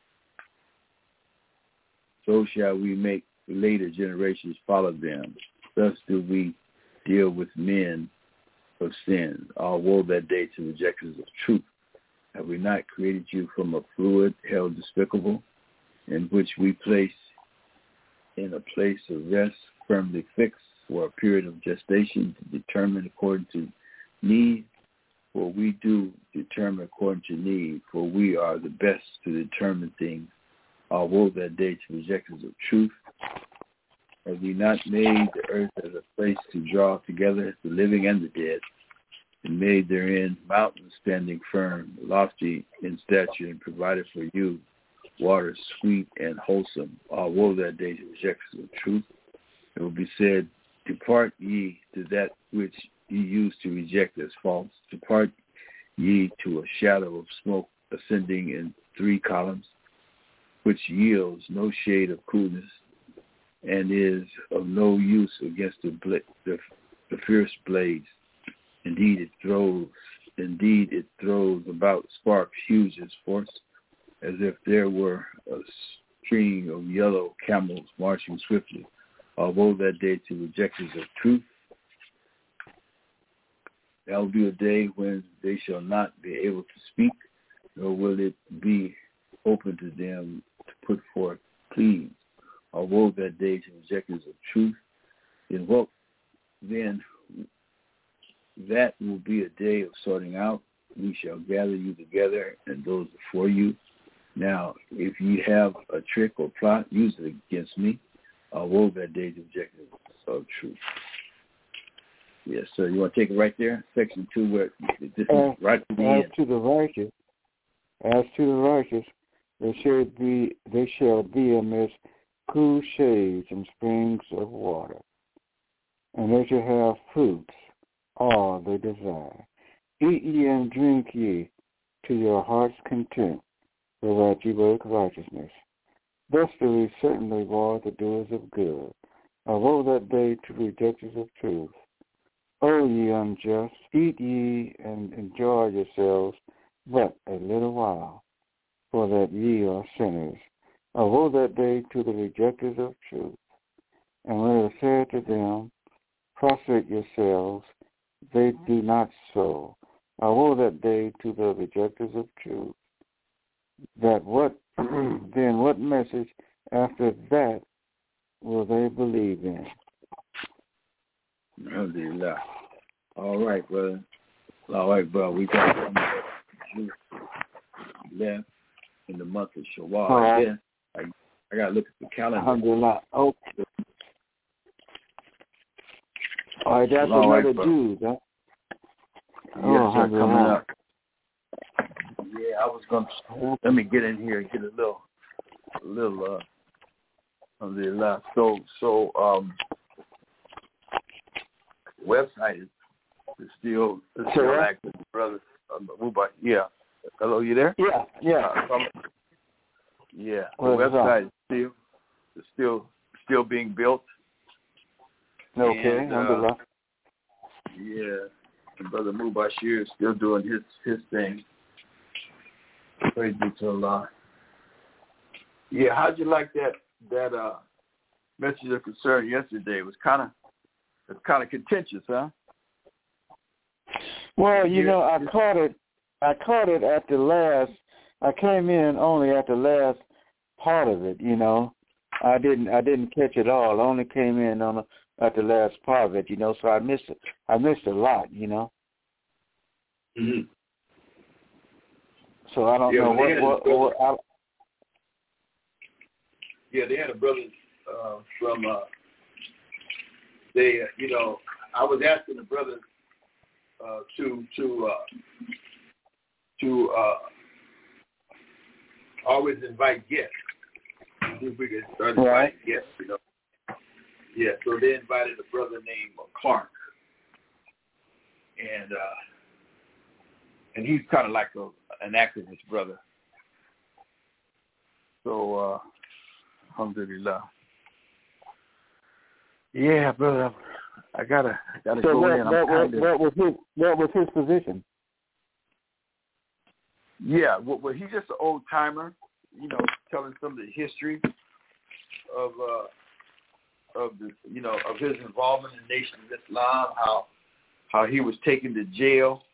Speaker 2: So shall we make later generations follow them. Thus do we deal with men of sin. All woe that day to rejectors of truth. Have we not created you from a fluid held despicable, in which we place in a place of rest firmly fixed for a period of gestation to determine according to need? For we do determine according to need, for we are the best to determine things. All woe that day to rejectors of truth. Have we not made the earth as a place to draw together the living and the dead, and made therein mountains standing firm, lofty in stature, and provided for you water sweet and wholesome? All woe that day to rejectors of truth. It will be said, depart ye to that which ye used to reject as false. Depart ye to a shadow of smoke ascending in 3 columns, which yields no shade of coolness, and is of no use against the fierce blaze. Indeed, it throws about sparks huge as force, as if there were a string of yellow camels marching swiftly. Although that day to rejectors of truth, that will be a day when they shall not be able to speak, nor will it be open to them to put forth pleas. Although that day to rejectors of truth, then that will be a day of sorting out. We shall gather you together and those before you. Now, if you have a trick or plot, use it against me. Although that day to rejectors of truth. Yes, sir. You want to take it right there? Section 2, where this is right to the end.
Speaker 1: As to the righteous, they shall be amidst cool shades and springs of water, and they shall have fruits, all they desire. Eat ye and drink ye to your heart's content, whereat ye work righteousness. Thus do we certainly reward the doers of good. Although that day to rejectors of truth. O ye unjust, eat ye and enjoy yourselves but a little while, for that ye are sinners. Although that day to the rejectors of truth. And when it was said to them, prostrate yourselves, they do not so. Although that day to the rejectors of truth. That what then what message after that will they believe in?
Speaker 2: Alhamdulillah. All right, brother. All right, brother. We got some left in the month of Shawwal.
Speaker 1: Right.
Speaker 2: Yeah. I got to look at the calendar.
Speaker 1: Alhamdulillah. Oh. All right, that's another Jew. Huh?
Speaker 2: Yes, sir, coming up. Yeah, I was going to, let me get in here and get a little, alhamdulillah. So, website is still active, brother. Mubarak. Yeah. Hello, you there?
Speaker 1: Yeah.
Speaker 2: Yeah. The website is still being built.
Speaker 1: Okay.
Speaker 2: And,
Speaker 1: Alhamdulillah.
Speaker 2: yeah. And Brother Mubashir is still doing his thing. Praise be to Allah. Yeah, how'd you like that message of concern yesterday? It was kind of contentious, huh?
Speaker 1: Well, I caught it at the last. I came in only at the last part of it. I didn't catch it all. I only came in at the last part of it. So I missed it. I missed a lot.
Speaker 2: Mm-hmm.
Speaker 1: So I don't know what
Speaker 2: Yeah, they had a brother from. I was asking the brothers to always invite guests. See if we can start inviting guests. Yeah, so they invited a brother named Clark, and he's kind of like an activist brother. So, alhamdulillah. Yeah, brother. I gotta
Speaker 1: so
Speaker 2: go in.
Speaker 1: What was his position?
Speaker 2: Yeah, well, he's just an old timer. Telling some of the history of of his involvement in the Nation of Islam, how he was taken to jail,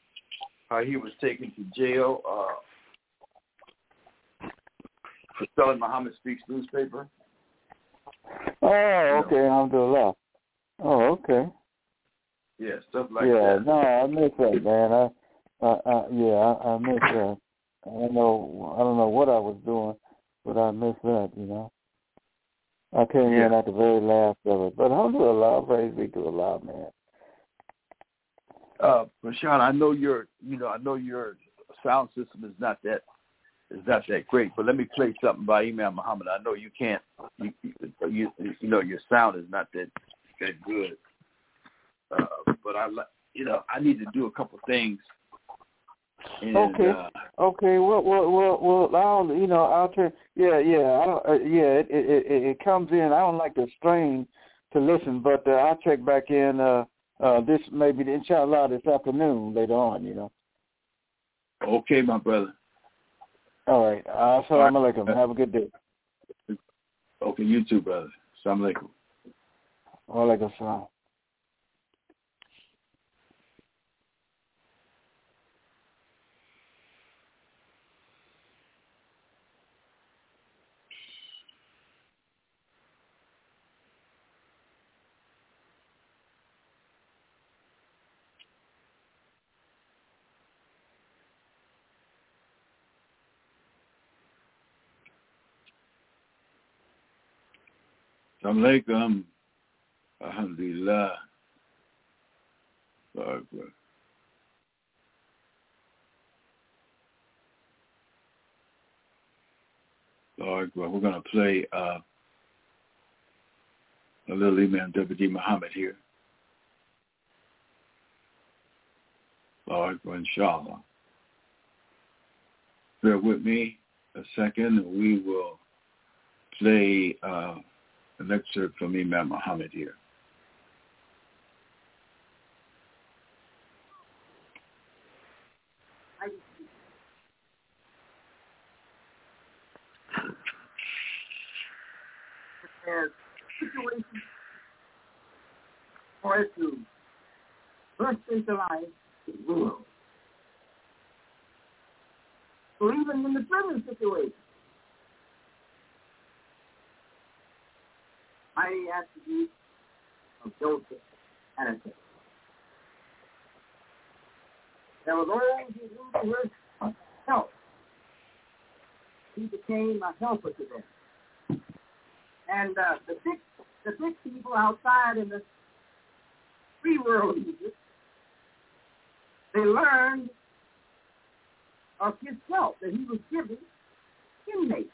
Speaker 2: for selling Muhammad Speaks newspaper.
Speaker 1: Oh, okay, alhamdulillah. Oh, okay.
Speaker 2: Yeah, stuff like that.
Speaker 1: Yeah, no, I miss that, man. I miss that. I don't know what I was doing, but I miss that, you know. I came in at the very last of it. But alhamdulillah, praise be to Allah, man.
Speaker 2: Rashawn, I know your sound system is not that great, but let me play something by Imam Muhammad. I know you can't, your sound is not that good. But I need to do a couple things. And,
Speaker 1: okay. Well, I'll turn. It comes in. I don't like the strain to listen, but I'll check back in. This maybe inshallah this afternoon later on. You know.
Speaker 2: Okay, my brother.
Speaker 1: All right. Assalamu alaikum. Have a good day.
Speaker 2: Okay, you too, brother. Assalamu alaikum.
Speaker 1: Wa alaikum salam.
Speaker 2: Assalamu alaikum. Alhamdulillah. Allahu Akbar. Allahu Akbar. We're going to play a little Imam W.D. Muhammad here. Allahu Akbar, inshallah. Bear with me a second, and we will play an excerpt from Imam Muhammad here.
Speaker 3: Situation for it to burst into life is real. So even in the present situation, mighty attributes of Joseph and his there was always who was help. He became a helper to them. And the big people outside in the free world, they learned of his help that he was giving inmates.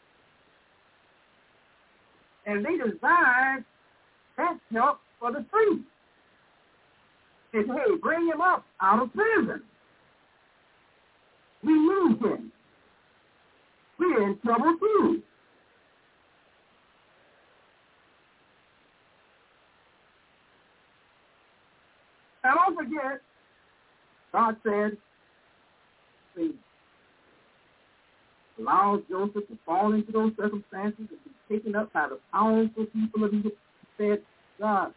Speaker 3: And they desired that help for the free. They said, hey, bring him up out of prison. We need him. We're in trouble too. Now don't forget, God said, He allows Joseph to fall into those circumstances and be taken up by the powerful people of Egypt. He said, God,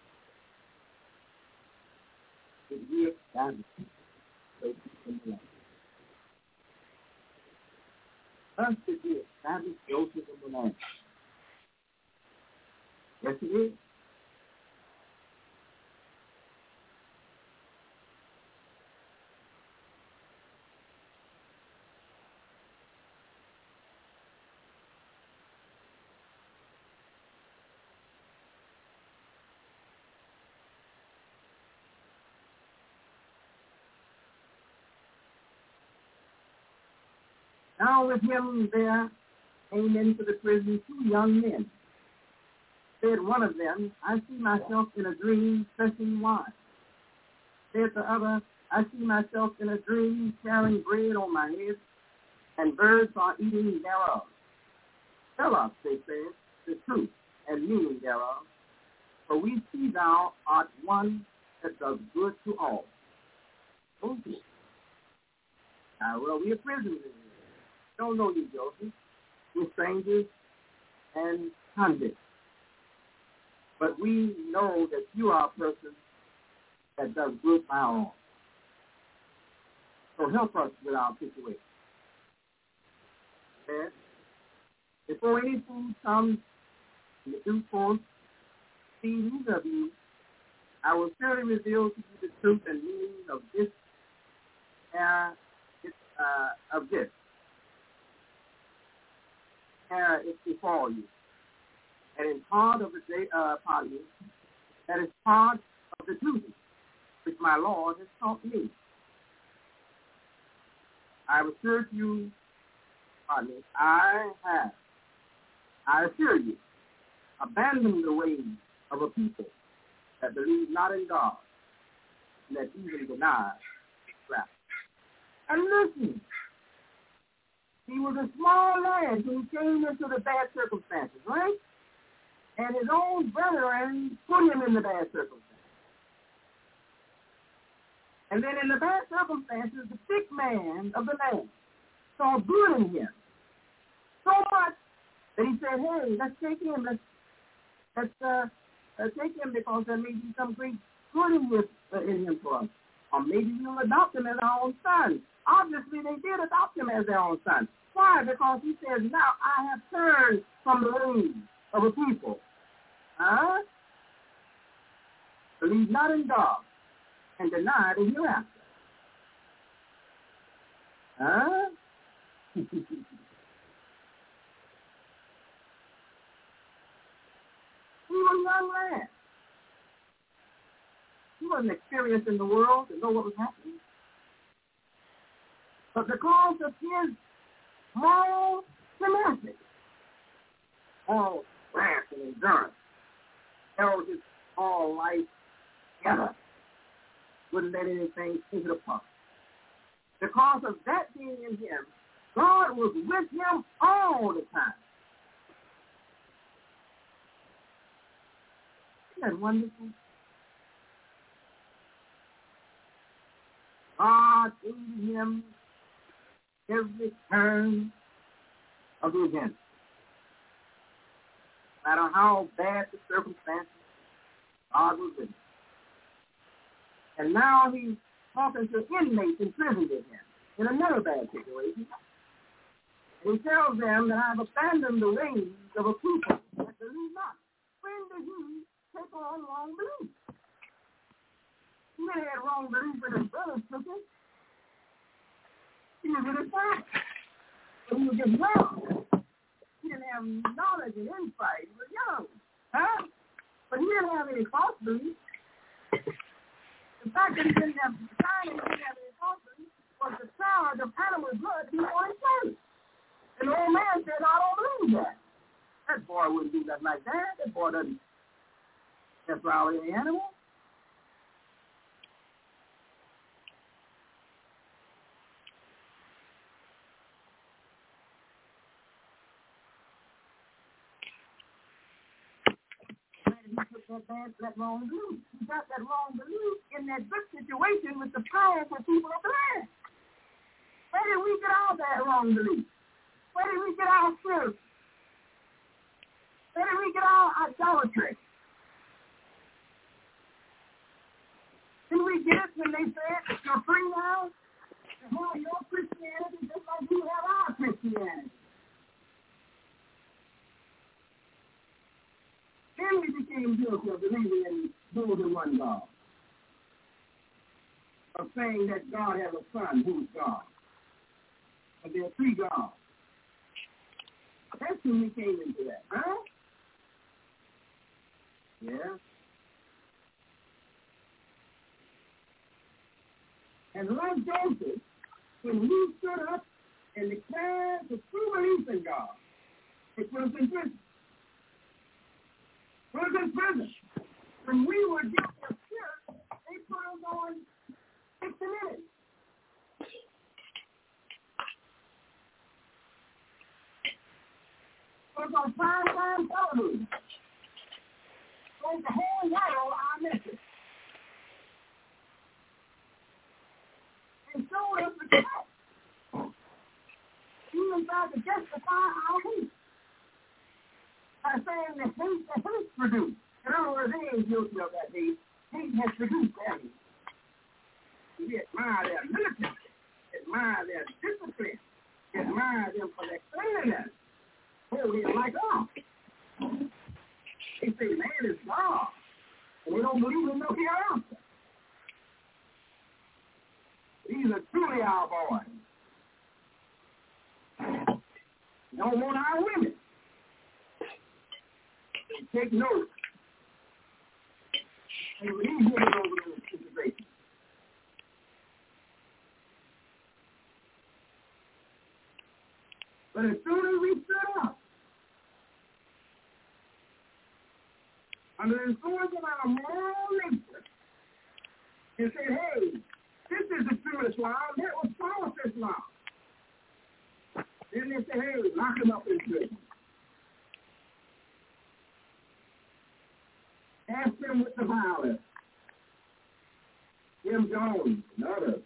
Speaker 3: did we establish those people in the land? Thus did we establish Joseph in the land. Yes, he is. Now with him there came into the prison 2 young men. Said one of them, I see myself in a dream pressing wine. Said the other, I see myself in a dream carrying bread on my head, and birds are eating thereof. Tell us, they said, the truth and meaning thereof, for we see thou art one that does good to all. Okay. Now, well, we are prisoners. Don't know you, Joseph. We're strangers and convicts. But we know that you are a person that does good by all. So help us with our situation. Okay? Before any food comes in the due course, feedings of you, I will surely reveal to you the truth and meaning of this. It befall you, and in part of the day upon you, that is part of the duty which my Lord has taught me. I assure you, I assure you, abandon the ways of a people that believe not in God, and that even deny wrath. And listen, he was a small lad who came into the bad circumstances, right? And his own brethren put him in the bad circumstances. And then in the bad circumstances, the sick man of the land saw good in him. So much that he said, hey, let's take him. Let's take him because there may be some great good in him for us. Or maybe we'll adopt him as our own son. Obviously, they did adopt him as their own son. Why? Because he says, now I have turned from the ways of a people. Believe not in God and deny the hereafter. He was a young man. He wasn't experienced in the world to know what was happening. But because of his moral tenacity, moral strength and endurance, held his whole life together, wouldn't let anything take it apart. Because of that being in him, God was with him all the time. Isn't that wonderful? God aided him every turn of the event. No matter how bad the circumstances, God was with him. And now he's talking to inmates in prison with him in another bad situation. And he tells them that I've abandoned the ways of a people that believe not. When did he take on wrong belief? He may have wrong belief when his brothers took it. He was in his time. But he was just young. He didn't have knowledge and insight. He was young. But he didn't have any false belief. The fact that he didn't have any false belief was the charge of animal blood he wanted to. And the old man said, I don't believe that. That boy wouldn't do nothing like that. That boy doesn't deflower any animal. That wrong belief. He got that wrong belief in that good situation with the powerful people of the land. Where did we get all that wrong belief? Where did we get our spirit? Where did we get our idolatry? Did we get it when they said that you're free now to have your Christianity just like you have our Christianity? Then we became guilty of believing in more than one God. Of saying that God has a son who is God. But there are three gods. That's when we came into that, huh? Yeah. And like Joseph, when he stood up and declared the true belief in God, it was in prison. Put us in prison. When we were guilty of sin, they put us on 60 minutes. Put us on primetime television. Told the whole world our message. And showed us the truth. Even tried to justify our hate. By saying the hate produced. In other words, they ain't guilty of that. They has produced that. We admire their military, admire their discipline, admire them for their cleanliness. Holy like us. They say man is God, and they don't believe in no hereafter. These are truly our boys. We don't want our women. Take note. And we need women over the situation. But as soon as we stood up, under the influence of our moral nature, and said, hey, this is the true Islam, that was false Islam. Then they say, hey, lock him up in prison. Ask them with the violence. Jim Jones and others.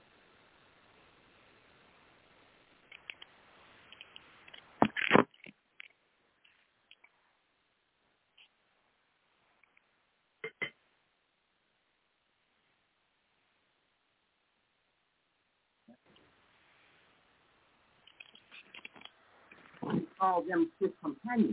Speaker 3: He called them his companions.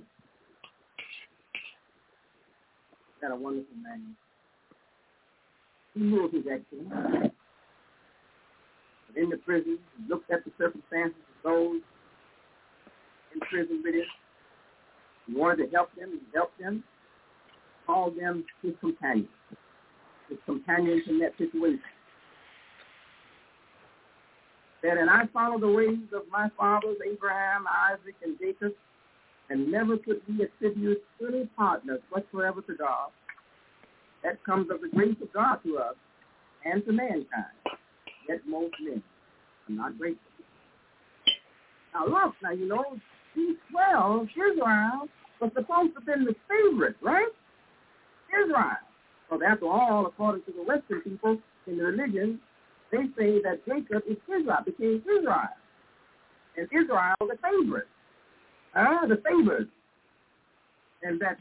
Speaker 3: Got a wonderful man. He knew of his actions. But in the prison, he looked at the circumstances of those in prison with him. He wanted to help them. He helped them. Called them his companions. His companions in that situation. Said, and I follow the ways of my fathers, Abraham, Isaac, and Jacob, and never could we attribute any partners whatsoever to God. That comes of the grace of God to us and to mankind. Yet most men are not grateful. Now look, you know, these 12, Israel was supposed to have been the favorite, right? Israel. Well, after all, according to the Western people in the religion, they say that Jacob is Israel, became Israel. And Israel the favorite. The favored. And that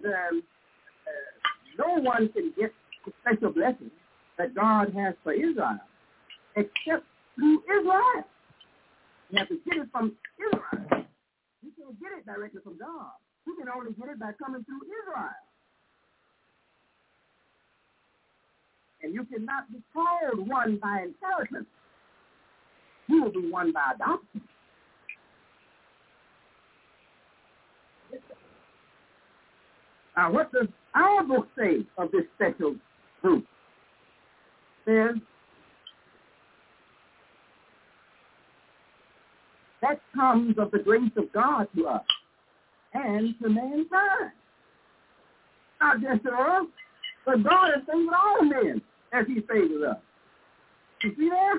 Speaker 3: no one can get the special blessing that God has for Israel except through Israel. You have to get it from Israel. You can't get it directly from God. You can only get it by coming through Israel. And you cannot be called one by inheritance. You will be one by adoption. Now, what does our book say of this special group? It says, that comes of the grace of God to us and to mankind. Not just to us, but God has favored all men as he favors us. You see that?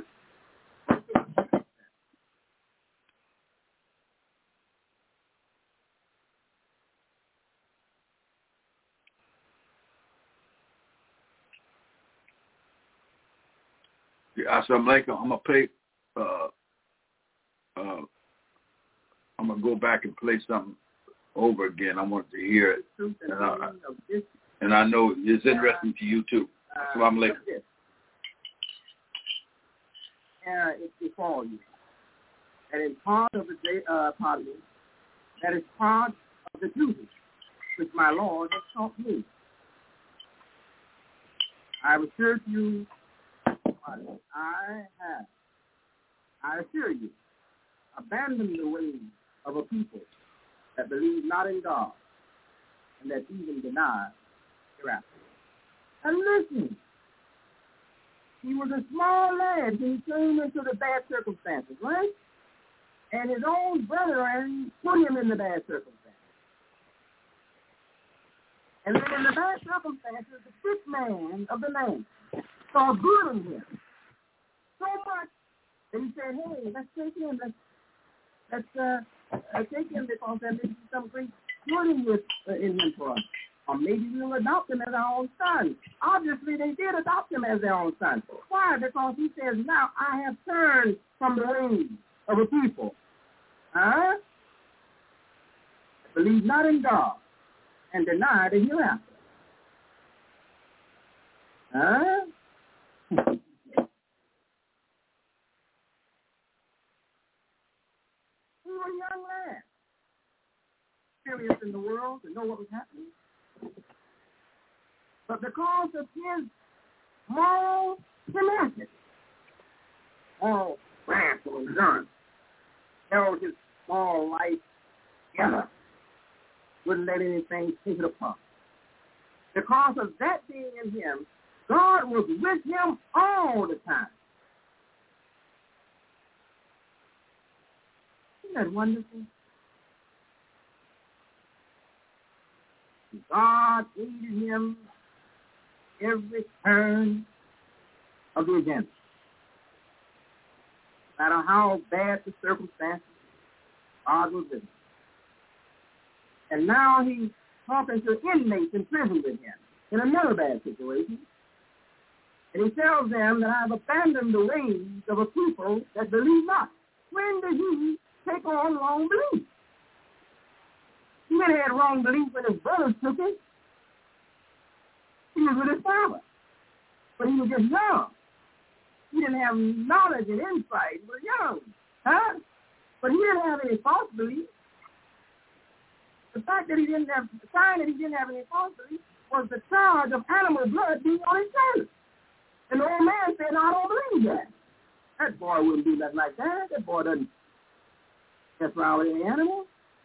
Speaker 2: Assalamu alaikum. I'm gonna play. I'm gonna go back and play something over again. I want to hear it, and I know it's interesting to you too. Assalamu alaikum.
Speaker 3: It's before you. That is part of the party. That is part of the duty which my Lord has taught me. I assure you. I assure you, abandon the ways of a people that believe not in God and that even deny hereafter. And listen, he was a small lad when he came into the bad circumstances, right? And his own brethren put him in the bad circumstances. And then in the bad circumstances, the sick man of the land saw good in him so much that he said, hey, let's take him. Let's take him because there may be some great good in him for us. Or maybe we'll adopt him as our own son. Obviously, they did adopt him as their own son. Why? Because he says, now I have turned from the ways of a people. Believe not in God and deny the hereafter. Huh? He was a young lad, experienced in the world to know what was happening. But because of his moral tenacity, moral grasp of endurance, held his small life together, wouldn't let anything take it apart. Because of that being in him, God was with him all the time. Isn't that wonderful? God aided him every turn of the agenda. No matter how bad the circumstances, God was with him. And now he's talking to inmates in prison with him in another bad situation. And he tells them that I've abandoned the ways of a people that believe not. When did he take on wrong belief? He never had wrong belief when his brothers took it. He was with his father. But he was just young. He didn't have knowledge and insight. He was young. Huh? But he didn't have any false belief. The fact that he didn't have, the sign that he didn't have any false belief was the charge of animal blood being on his shirt. And the old man said, no, I don't believe that. That boy wouldn't do nothing like that. That boy doesn't mess around with any animal.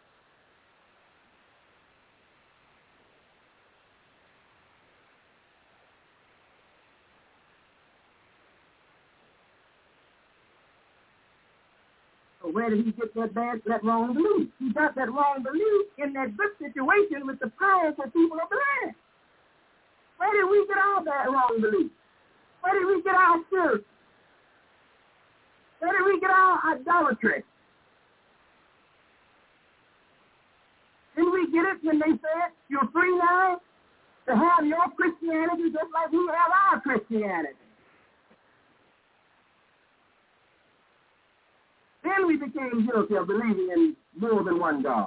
Speaker 3: So where did he get that wrong belief? He got that wrong belief in that good situation with the powerful people of the land. Where did we get all that wrong belief? Where did we get our spirit? Where did we get our idolatry? Didn't we get it when they said, you're free now to have your Christianity just like we have our Christianity? Then we became guilty of believing in more than one God,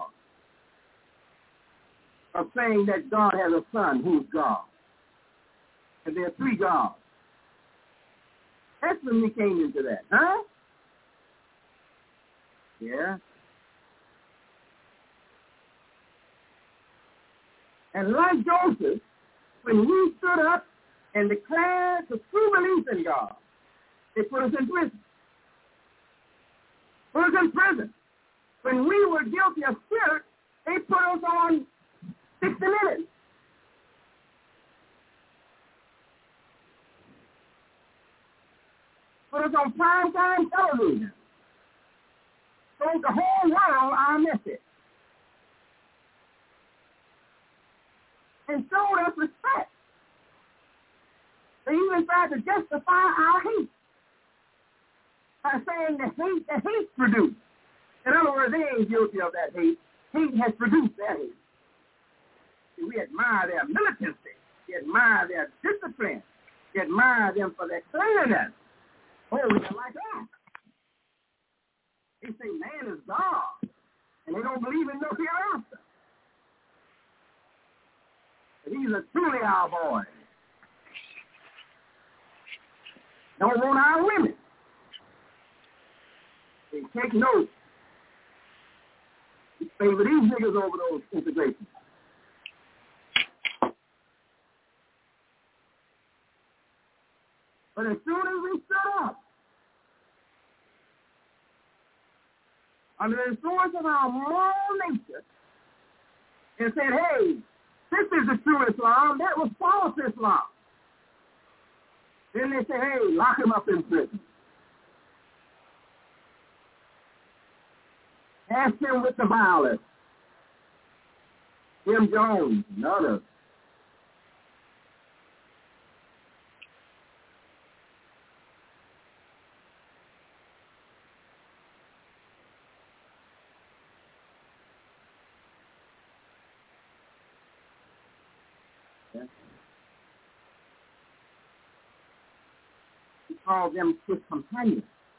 Speaker 3: of saying that God has a son who's God, and there are three gods. That's when we came into that, huh? Yeah. And like Joseph, when we stood up and declared the true belief in God, they put us in prison. Put us in prison. When we were guilty of spirit, they put us on 60 Minutes. Put us on primetime television. Told the whole world our message. And showed us respect. They even tried to justify our hate by saying the hate produced. In other words, they ain't guilty of that hate. Hate has produced that hate. See, we admire their militancy. We admire their discipline. We admire them for their cleanliness. Oh, we don't like that. They say man is God, and they don't believe in no hereafter. But these are truly our boys. Don't want our women. They take notes. We favor these niggas over those integrations. But as soon as we stood up, under the influence of our moral nature, and said, hey, this is the true Islam, that was false Islam. Then they say, hey, lock him up in prison. Ask him with the violence. Jim Jones and others. He called them his companions.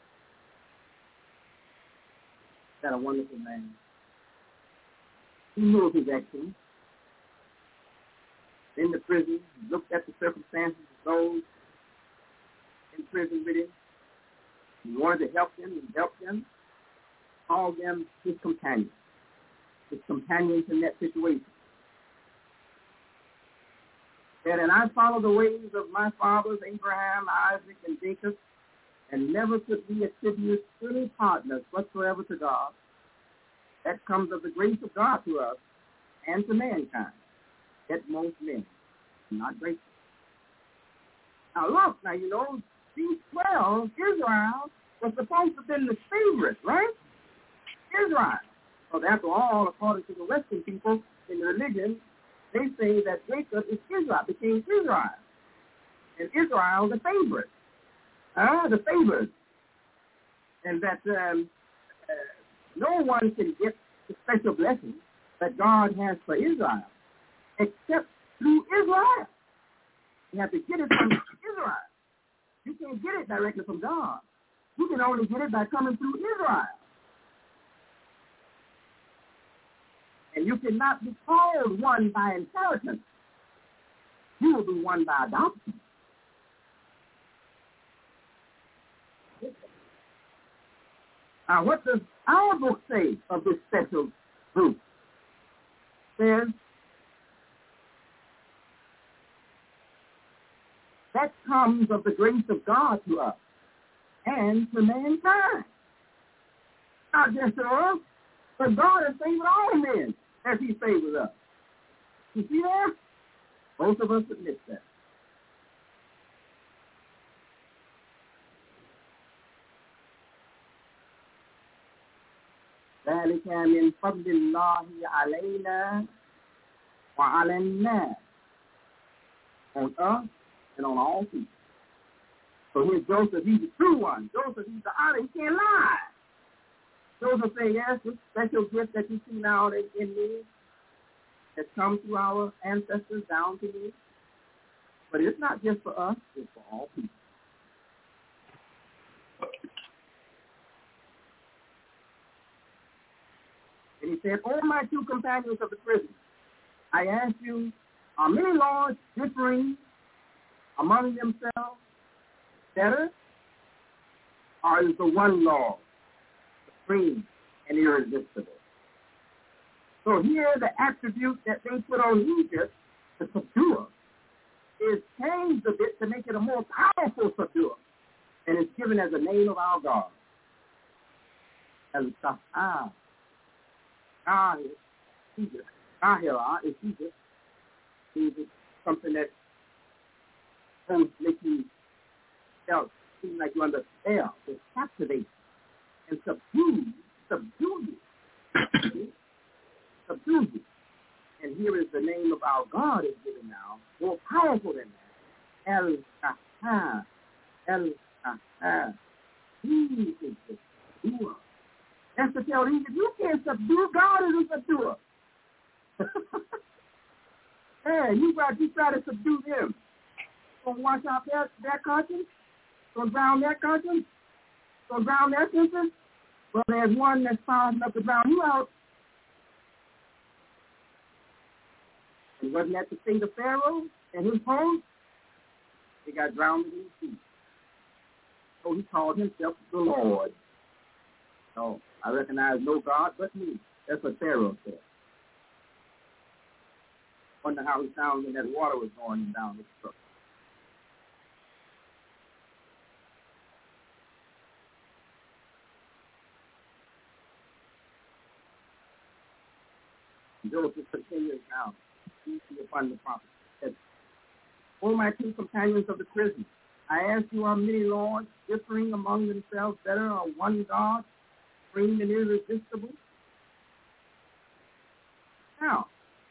Speaker 3: That a wonderful man. He knew of his excellence. in the prison, he looked at the circumstances of those in prison with him. He wanted to help them. He helped them, called them his companions in that situation. And I follow the ways of my fathers, Abraham, Isaac, and Jacob, and never could we attribute any partners whatsoever to God. That comes of the grace of God to us and to mankind, that most men are not grateful. Now look, these 12, Israel was supposed to have been the favorite, right? Israel. Well, after all, according to the Western people in the religion, they say that Jacob is Israel, became Israel. And Israel the favorite. The favored. And that no one can get the special blessing that God has for Israel except through Israel. You have to get it from Israel. You can't get it directly from God. You can only get it by coming through Israel. And you cannot be called one by inheritance. You will be one by adoption. Now, what does our book say of this special group? It says, that comes of the grace of God to us and to mankind. Not just to us, but God has favored all men as he favors us. You see that? Most of us admit that. ذلك من فضل الله علينا وعلى الناس, on us and on all people. So here's Joseph, he's the true one. Joseph, he's the honor, he can't lie. Joseph say, yes, this special gift that you see now in me has come through our ancestors down to me. But it's not just for us, it's for all people. And he said, "O my two companions of the prison, I ask you, are many laws differing among themselves better? Or is the one law supreme and irresistible?" So here the attribute that they put on Egypt, the subduer, is changed a bit to make it a more powerful subduer. And it's given as a name of our God. El-Sahah. God is Egypt. Kahira is Egypt. It's something that makes you seem like you're under spell. It captivates and subdue you. Subdue you. And here is the name of our God is given now, more powerful than that. El-Sahah. El-Sahah. He is the subduer. That's to tell you, if you can't subdue, God is a subduer. Hey, you try to subdue them. Gonna wash out their conscience? Gonna drown their conscience? Gonna drown their senses? Well, there's one that's powerful enough to drown you out. And wasn't that the fate of Pharaoh and his host? They got drowned in the sea. So he called himself the Lord. So I recognize no God but me. That's what Pharaoh said. Wonder how he sounded when that water was going down his throat. Joseph continues now, easy upon the prophet. Said, "O my two companions of the prison, I ask you, are many lords differing among themselves better, or one God, supreme and irresistible?" Now,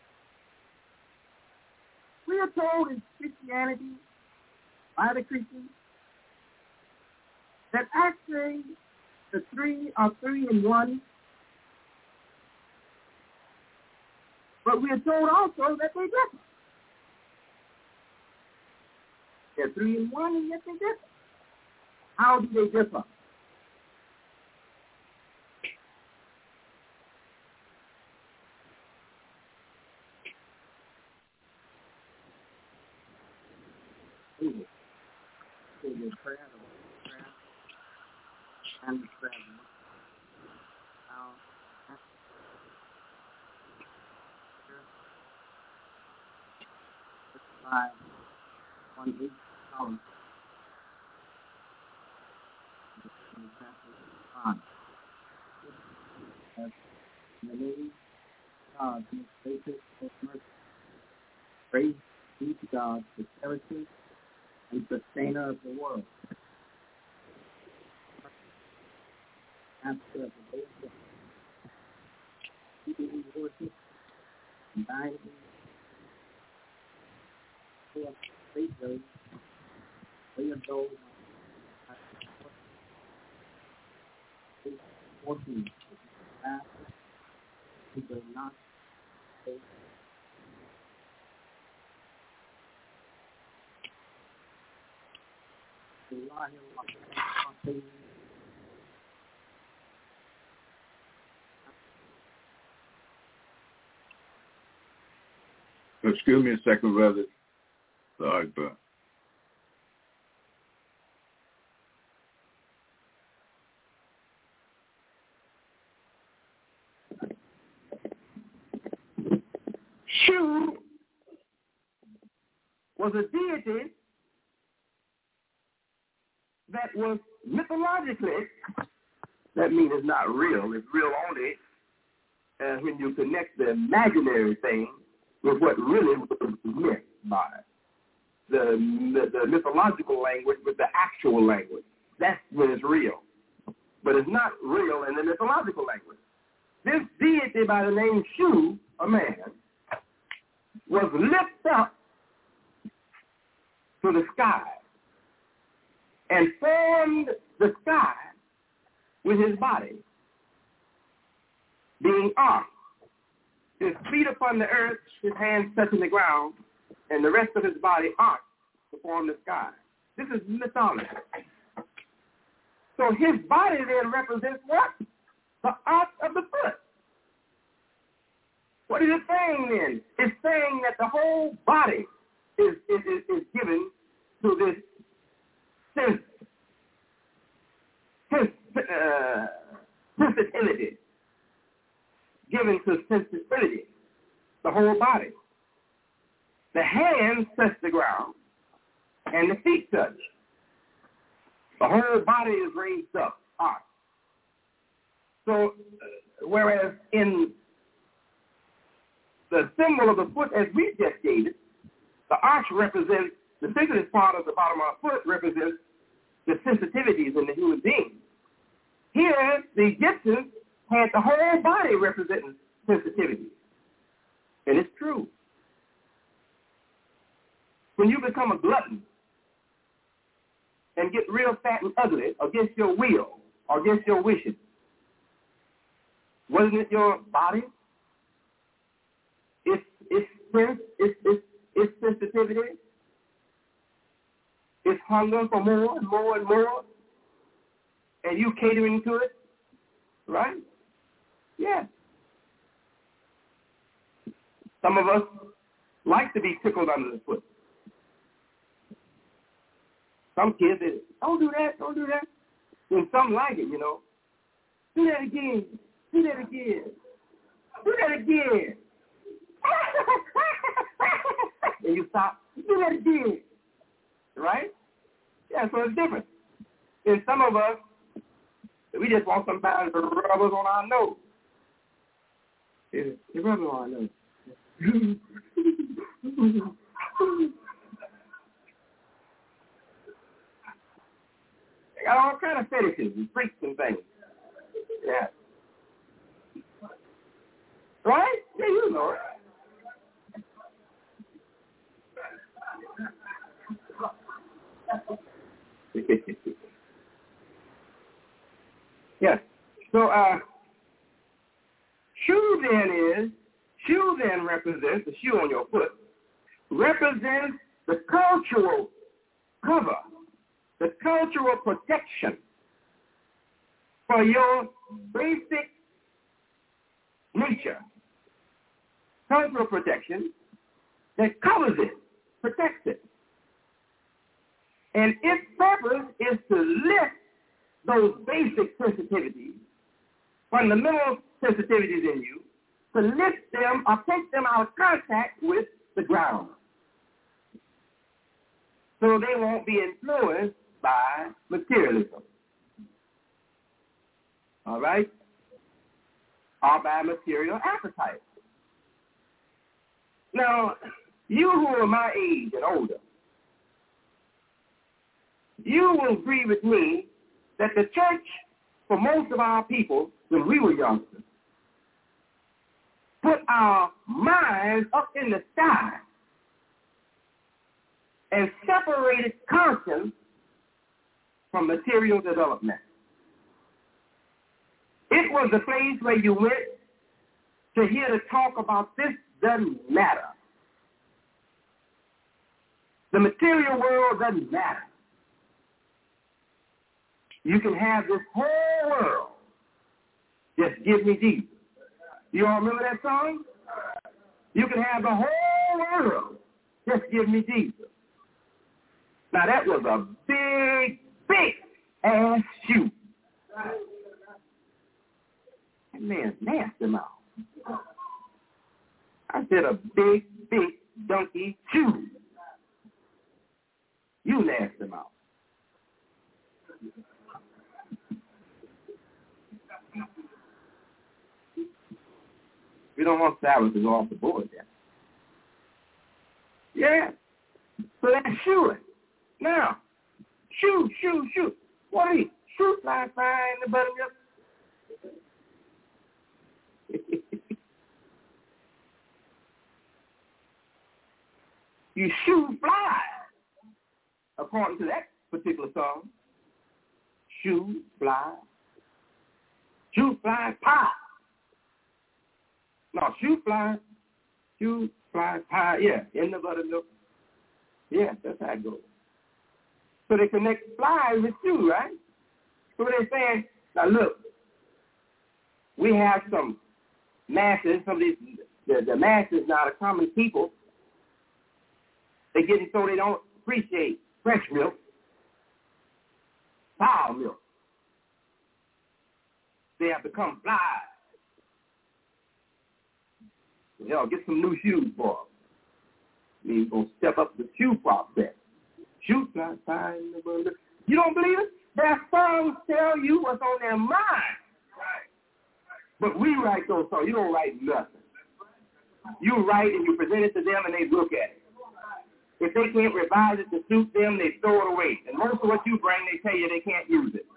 Speaker 3: we are told in Christianity by the Christians that actually the three are three in one. But we are told also that they differ. They're three in one, and yet they differ. How do they differ? the prayer, and the prayer. Now, by 1 $8. In the name of God, most gracious, most merciful, praise be to God, the character and sustainer of the world. After the days of people who worship and dying in faith those, way of those 14. He does not take
Speaker 2: Excuse me a second, brother. Sorry, bro.
Speaker 3: Shu was a deity that was mythologically, that means it's not real, it's real only when you connect the imaginary thing with what really was meant by it. The mythological language with the actual language. That's when it's real. But it's not real in the mythological language. This deity by the name Shu, a man, was lifted up to the sky and formed the sky with his body, being armed, his feet upon the earth, his hands touching the ground, and the rest of his body armed to form the sky. This is mythology. So his body then represents what? The arch of the foot. What is it saying then? It's saying that the whole body is given to this sensitivity. Given to sensibility. The whole body. The hands touch the ground and the feet touch. The whole body is raised up, arch. So, whereas in the symbol of the foot, as we just gave it, the arch represents, the thickest part of the bottom of the foot represents the sensitivities in the human being. Here, the Egyptians had the whole body representing sensitivities. And it's true. When you become a glutton and get real fat and ugly against your will or against your wishes, wasn't it your body? It's sensitivity. It's hunger for more and more and more. And you catering to it, right? Yeah. Some of us like to be tickled under the foot. Some kids say, don't do that, don't do that. And some like it, you know. Do that again. Do that again. Do that again. And you stop. Do that again. Right? Yeah, so it's different. And some of us, we just want somebody to rub us on our nose. They rub us on our nose. They got all kind of fetishes and freaks and things. Yeah. Right? Yeah, you know it. Yes. So, shoe then represents, the shoe on your foot, represents the cultural cover, the cultural protection for your basic nature. Cultural protection that covers it, protects it.
Speaker 4: And its purpose is to lift those basic sensitivities, fundamental sensitivities in you, to lift them or take them out of contact with the ground, so they won't be influenced by materialism. All right? Or by material appetite. Now, you who are my age and older, you will agree with me that the church, for most of our people, when we were youngsters, put our minds up in the sky and separated conscience from material development. It was the place where you went to hear the talk about this doesn't matter. The material world doesn't matter. You can have this whole world. Just give me Jesus. You all remember that song? You can have the whole world. Just give me Jesus. Now that was a big, big ass shoe. That man's nasty mouth. I said a big, big donkey shoe. You nasty mouth. We don't want Sabbath to go off the board yet. Yeah. So that's shoeing. Now, shoe. What are you? Shoe fly in the buttermilk. You shoe fly, according to that particular song. Shoe fly pie. No, shoe fly pie, yeah, in the buttermilk. Yeah, that's how it goes. So they connect fly with shoe, right? So they're saying, now look, we have some masses, some of these, the masses now, the common people, they're getting so they don't appreciate fresh milk, sour milk. They have become flies. Yo, get some new shoes for them. You're going to step up the shoe process. Shoe fly in the buttermilk. You don't believe it? Their songs tell you what's on their mind. But we write those songs. You don't write nothing. You write and you present it to them and they look at it. If they can't revise it to suit them, they throw it away. And most of what you bring, they tell you they can't use it.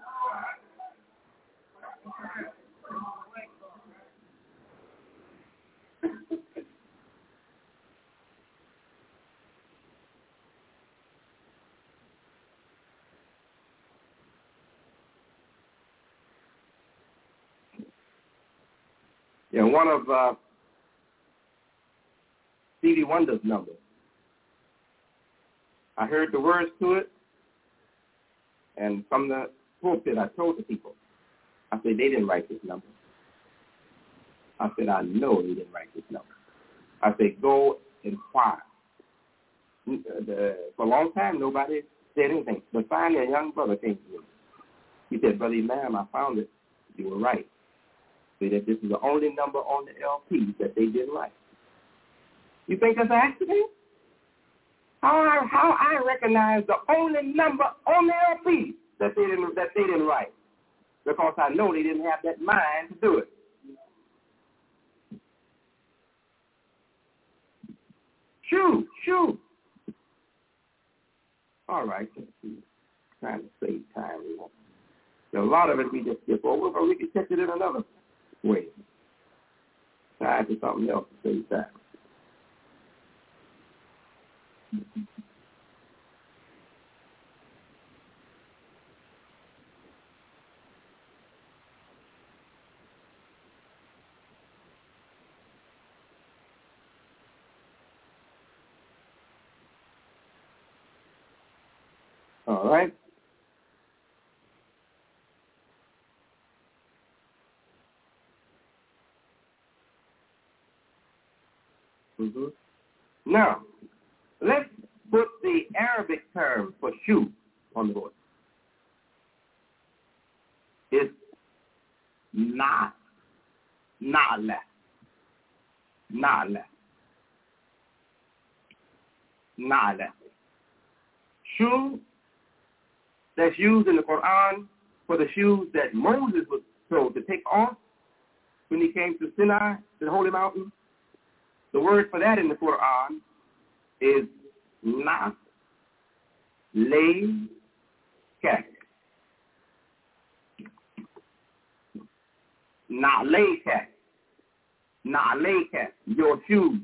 Speaker 4: Yeah, one of Stevie Wonder's numbers. I heard the words to it, and from the pulpit, I told the people, I said, they didn't write this number. I said, I know they didn't write this number. I said, go inquire. For a long time, nobody said anything. But finally, a young brother came to me. He said, Brother Imam, I found it. You were right. He said, this is the only number on the LP that they didn't write. You think that's an accident? How I recognize the only number on the LP that they didn't write? Because I know they didn't have that mind to do it. Shoot. All right, let's see. Trying to save time. So a lot of it we just skip over, but we can catch it in another way. Time to something else to save time. All right. Now, let's put the Arabic term for shoe on the horse. It's Na'ala. Shoe that's used in the Quran for the shoes that Moses was told to take off when he came to Sinai, the holy mountain. The word for that in the Quran is Na'aleka. Na'aleka, your shoes.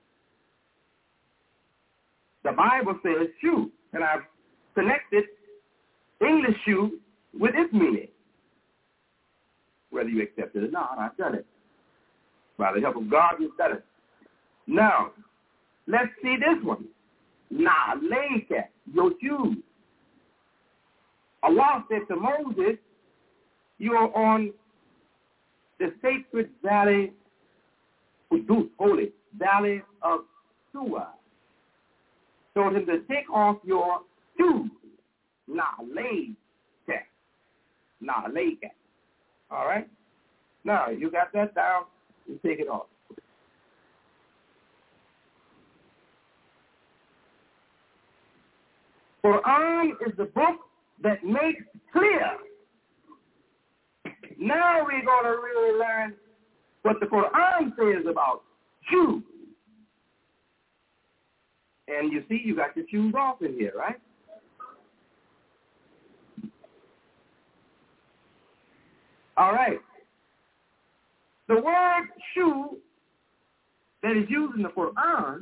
Speaker 4: The Bible says shoe, and I've connected English shoe with its meaning. Whether you accept it or not, I've done it. By the help of God, you've done it. Now, let's see this one. Na'aleka, your shoes. Allah said to Moses, you are on the sacred valley, Qudus, holy, valley of Suwa. Told him to take off your shoes. Na'aleka. All right? Now, you got that down, you take it off. Quran is the book that makes clear. Now we're going to really learn what the Quran says about shoes. And you see, you got your shoes off in here, right? All right. The word shoe that is used in the Quran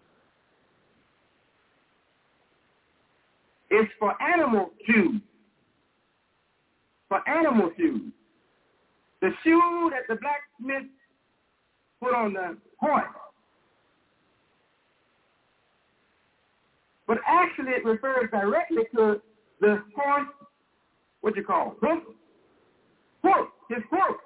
Speaker 4: is for animal shoes. For animal shoes. The shoe that the blacksmith put on the horse. But actually it refers directly to the horse, what you call it? Hoof? Hoof. His hoof.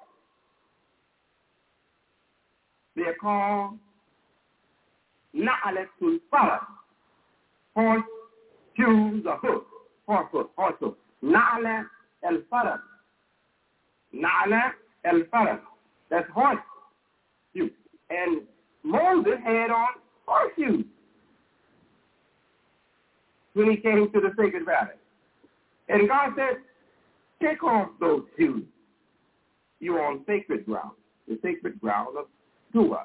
Speaker 4: They are called Na'alatul Faras. Horse shoes or hoof. Horse hoof. Horse hoof. Na'ala al-Faras. Na'ala al-Faras. That's horse shoes. And Moses had on horseshoes when he came to the sacred valley. And God said, take off those shoes. You're on sacred ground, the sacred ground of Suwa.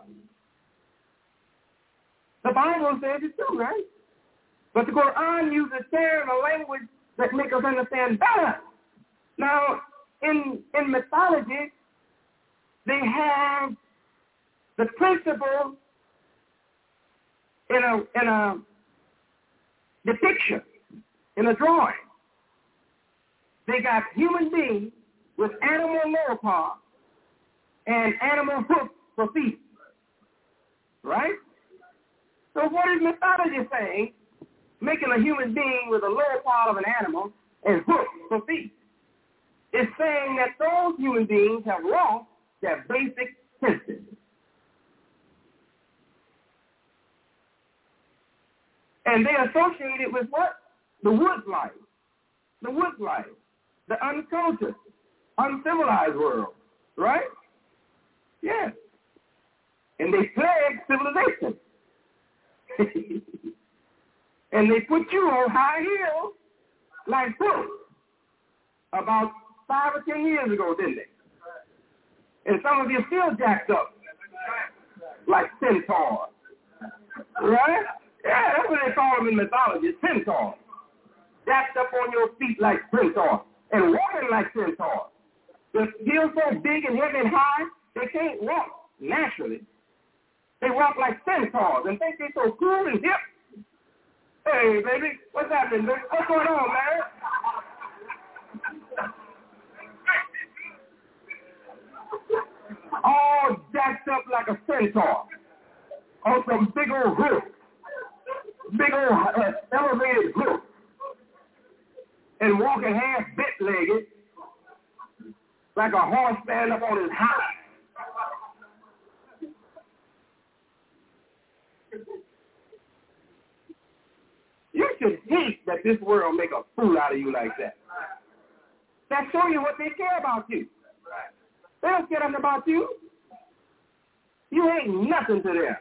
Speaker 4: The Bible says it too, right? But the Quran uses term or language that make us understand better. Now, in mythology, they have the principle in a depiction, in a drawing. They got human beings with animal lower parts and animal hoofs for feet. Right? So what is mythology saying? Making a human being with a lower part of an animal and hoofs for feet. It's saying that those human beings have lost their basic senses. And they associate it with what? The wood life. The wood life. The uncultured, uncivilized world. Right? Yes. And they plague civilization. And they put you on high heels like this about 5 or 10 years ago, didn't they? And some of you still jacked up like centaurs. Right? Yeah, that's what they call them in mythology, centaurs. Jacked up on your feet like centaurs and walking like centaurs. The heels so big and heavy and high, they can't walk naturally. They walk like centaurs and think they're so cool and hip. Hey, baby, what's happening, baby? What's going on, man? All jacked up like a centaur on some big old hoof. Big old elevated hoof. And walking half bit-legged like a horse standing up on his hide. You could hate that this world make a fool out of you like that. That show you what they care about you. They don't care nothing about you. You ain't nothing to them.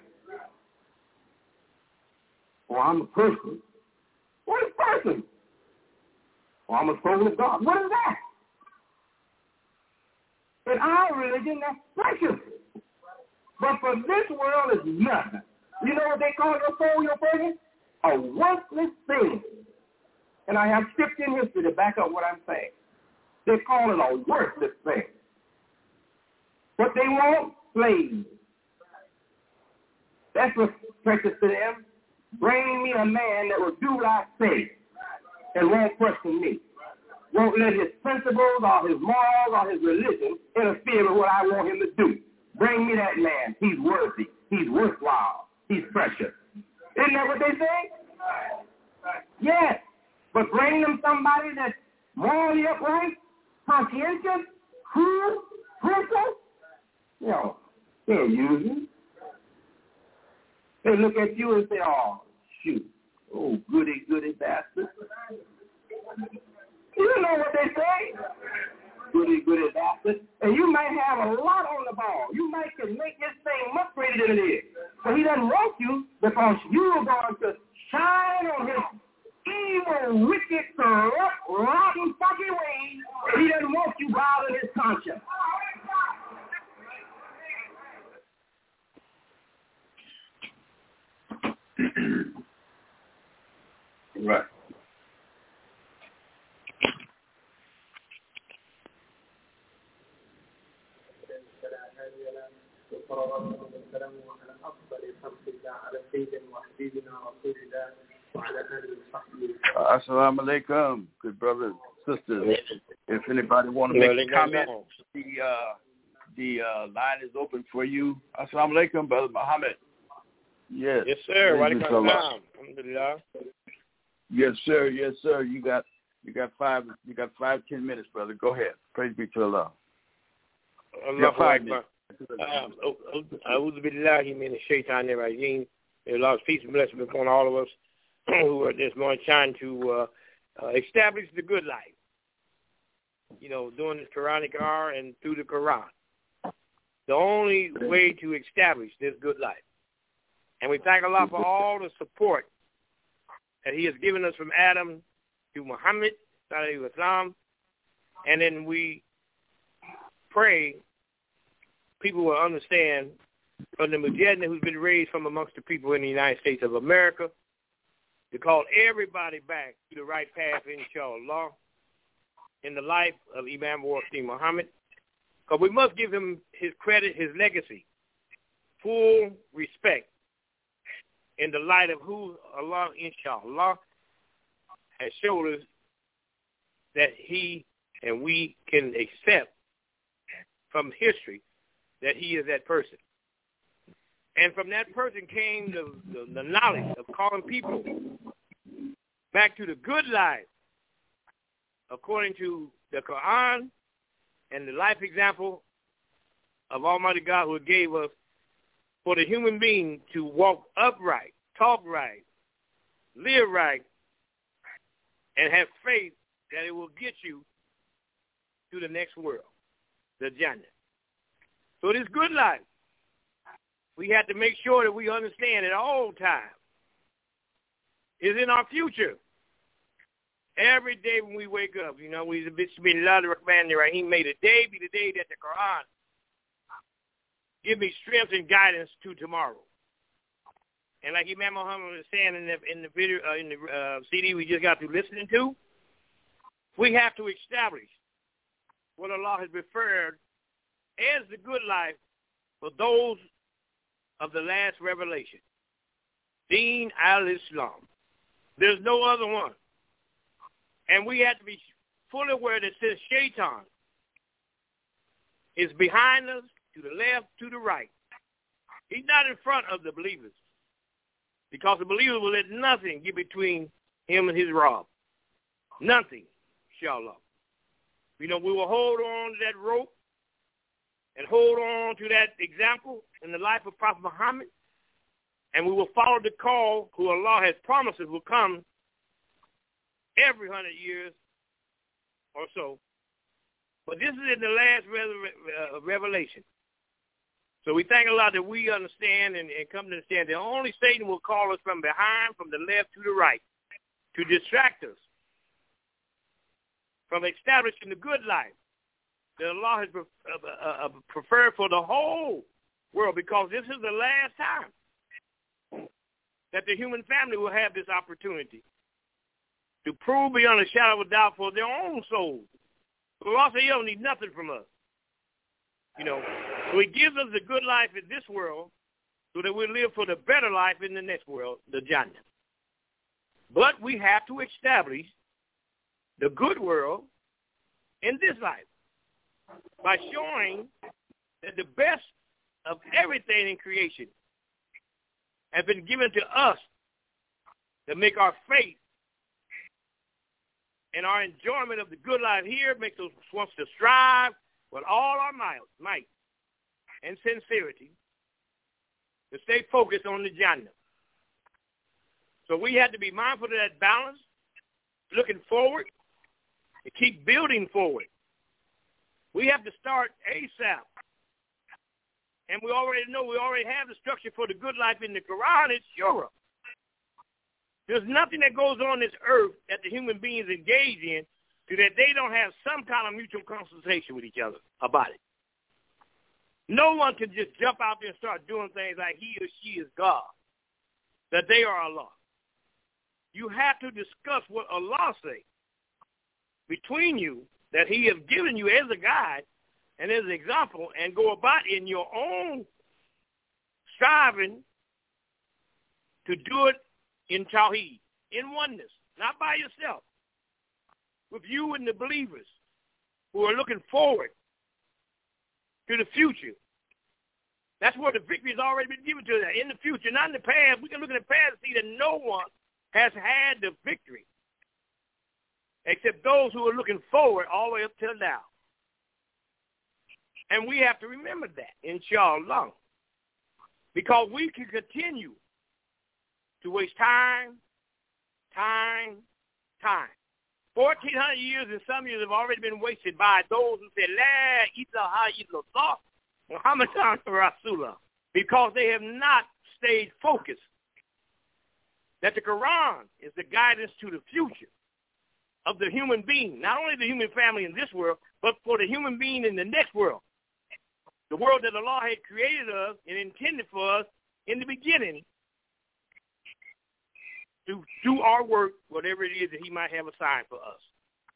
Speaker 4: Or I'm a person. What is person? Or I'm a soul of God. What is that? In our religion, that's precious. But for this world, it's nothing. You know what they call your soul, your person? A worthless thing. And I have scripture in history to back up what I'm saying. They call it a worthless thing. What they want? Slaves. That's what's precious to them. Bring me a man that will do what I say and won't question me. Won't let his principles or his morals or his religion interfere with what I want him to do. Bring me that man. He's worthy. He's worthwhile. He's precious. Isn't that what they say? Yes. But bring them somebody that's morally upright, conscientious, cool, truthful. You know, they'll use him. They look at you and say, oh, shoot. Oh, goody, goody bastard. You know what they say? Goody, goody bastard. And you might have a lot on the ball. You might can make this thing much greater than it is. But he doesn't want you because you are going to shine on his evil, wicked, corrupt, rotten, fucking ways. And he doesn't want you bothering his conscience. Right.
Speaker 2: Assalamu alaikum, good brothers, sisters. If anybody want to make a comment, the line is open for you. Assalamu alaikum, Brother Muhammad. Yes.
Speaker 5: Yes, sir. Alhamdulillah.
Speaker 2: Yes, sir. Yes, sir. You got 5-10 minutes, brother. Go ahead. Praise be to Allah.
Speaker 5: A'udhu billahi minash shaitanir rajim. May Allah's peace and blessing upon all of us who are this morning trying to establish the good life. You know, doing the Quranic hour and through the Quran. The only way to establish this good life. And we thank Allah for all the support that He has given us from Adam to Muhammad, Islam, and then we pray people will understand from the Mujahideen who's been raised from amongst the people in the United States of America to call everybody back to the right path, inshallah, in the life of Imam Waqti Muhammad. Because we must give him his credit, his legacy, full respect in the light of who Allah, inshallah, has showed us that he and we can accept from history that he is that person. And from that person came the knowledge of calling people back to the good life according to the Quran and the life example of Almighty God who gave us for the human being to walk upright, talk right, live right, and have faith that it will get you to the next world, the Jannah. So this good life, we have to make sure that we understand at all times is in our future. Every day when we wake up, you know, we Bismillah ar-Rahman ar-Rahim, may the day be the day that the Quran give me strength and guidance to tomorrow. And like Imam Muhammad was saying in the video, in the CD we just got through listening to, we have to establish what Allah has referred as the good life for those of the last revelation. Deen al-Islam. There's no other one. And we have to be fully aware that since Shaitan is behind us, to the left, to the right, he's not in front of the believers. Because the believer will let nothing get between him and his rob. Nothing, inshallah. You know, we will hold on to that rope and hold on to that example in the life of Prophet Muhammad, and we will follow the call who Allah has promised us will come every 100 years or so. But this is in the last revelation. So we thank Allah that we understand and come to understand that only Satan will call us from behind, from the left to the right, to distract us from establishing the good life that Allah has preferred for the whole world, because this is the last time that the human family will have this opportunity to prove beyond a shadow of a doubt for their own souls. But Allah said He don't need nothing from us. So He gives us the good life in this world so that we live for the better life in the next world, the Jannah. But we have to establish the good world in this life by showing that the best of everything in creation has been given to us to make our faith and our enjoyment of the good life here makes us want to strive with all our might and sincerity to stay focused on the Jannah. So we have to be mindful of that balance, looking forward, and keep building forward. We have to start ASAP. And we already know, we already have the structure for the good life in the Quran. It's Shura. There's nothing that goes on this earth that the human beings engage in so that they don't have some kind of mutual consultation with each other about it. No one can just jump out there and start doing things like he or she is God, that they are Allah. You have to discuss what Allah says between you, that He has given you as a guide and as an example, and go about in your own striving to do it in Tawheed, in oneness, not by yourself, with you and the believers who are looking forward to the future. That's where the victory has already been given to us, in the future, not in the past. We can look at the past and see that no one has had the victory except those who are looking forward all the way up till now. And we have to remember that, inshallah, because we can continue to waste time. 1,400 years and some years have already been wasted by those who said, La ilaha illallah, Muhammadan Rasulullah, because they have not stayed focused. That the Quran is the guidance to the future of the human being, not only the human family in this world, but for the human being in the next world. The world that Allah had created us and intended for us in the beginning to do our work, whatever it is that He might have assigned for us.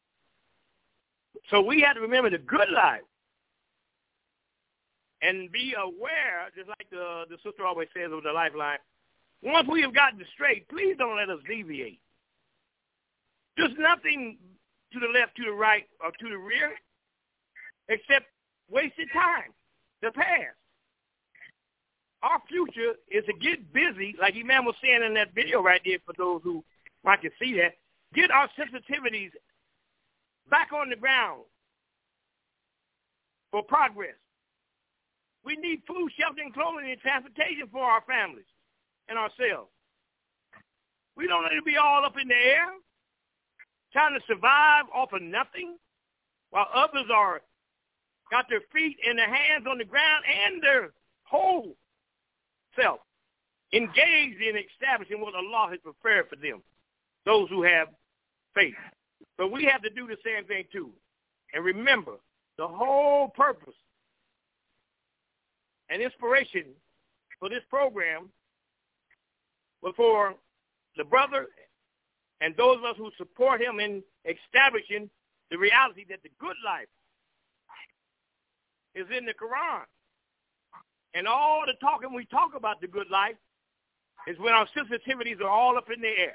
Speaker 5: So we have to remember the good life and be aware, just like the sister always says with the lifeline, once we have gotten straight, please don't let us deviate. There's nothing to the left, to the right, or to the rear except wasted time, the past. Our future is to get busy, like Imam was saying in that video right there for those who might can see that, get our sensitivities back on the ground for progress. We need food, shelter, and clothing and transportation for our families and ourselves. We don't need to be all up in the air trying to survive off of nothing while others are got their feet and their hands on the ground and their whole self engaged in establishing what Allah has prepared for them, those who have faith. But we have to do the same thing too. And remember, the whole purpose and inspiration for this program was for the brother and those of us who support him in establishing the reality that the good life is in the Quran. And all the talking we talk about the good life is when our sensitivities are all up in the air.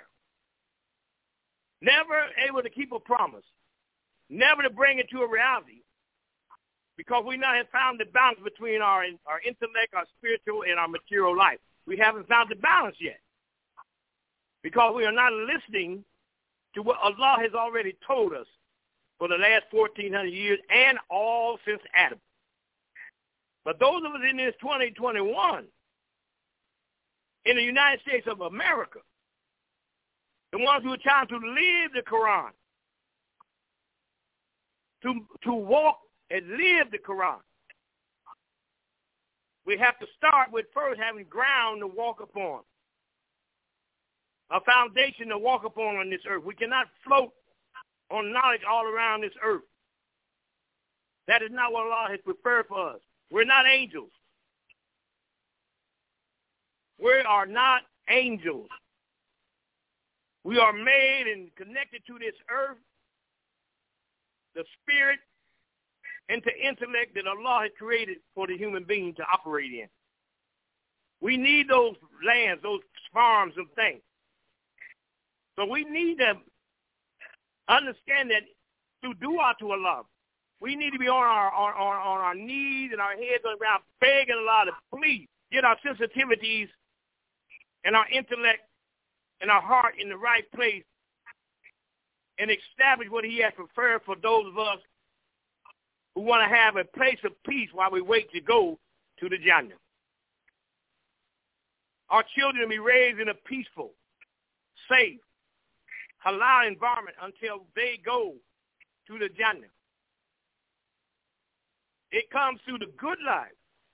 Speaker 5: Never able to keep a promise. Never to bring it to a reality. Because we not have found the balance between our intellect, our spiritual, and our material life. We haven't found the balance yet. Because we are not listening to what Allah has already told us for the last 1,400 years and all since Adam. But those of us in this 2021, in the United States of America, the ones who are trying to live the Quran, to walk and live the Quran. We have to start with first having ground to walk upon, a foundation to walk upon on this earth. We cannot float on knowledge all around this earth. That is not what Allah has prepared for us. We're not angels. We are not angels. We are made and connected to this earth, the spirit, and the intellect that Allah has created for the human being to operate in. We need those lands, those farms of things. So we need to understand that through dua to Allah, we need to be on our knees and our heads on the ground, begging Allah to please get our sensitivities and our intellect and our heart in the right place and establish what he has prepared for those of us who want to have a place of peace while we wait to go to the Jannah. Our children will be raised in a peaceful, safe, halal environment until they go to the Jannah. It comes through the good life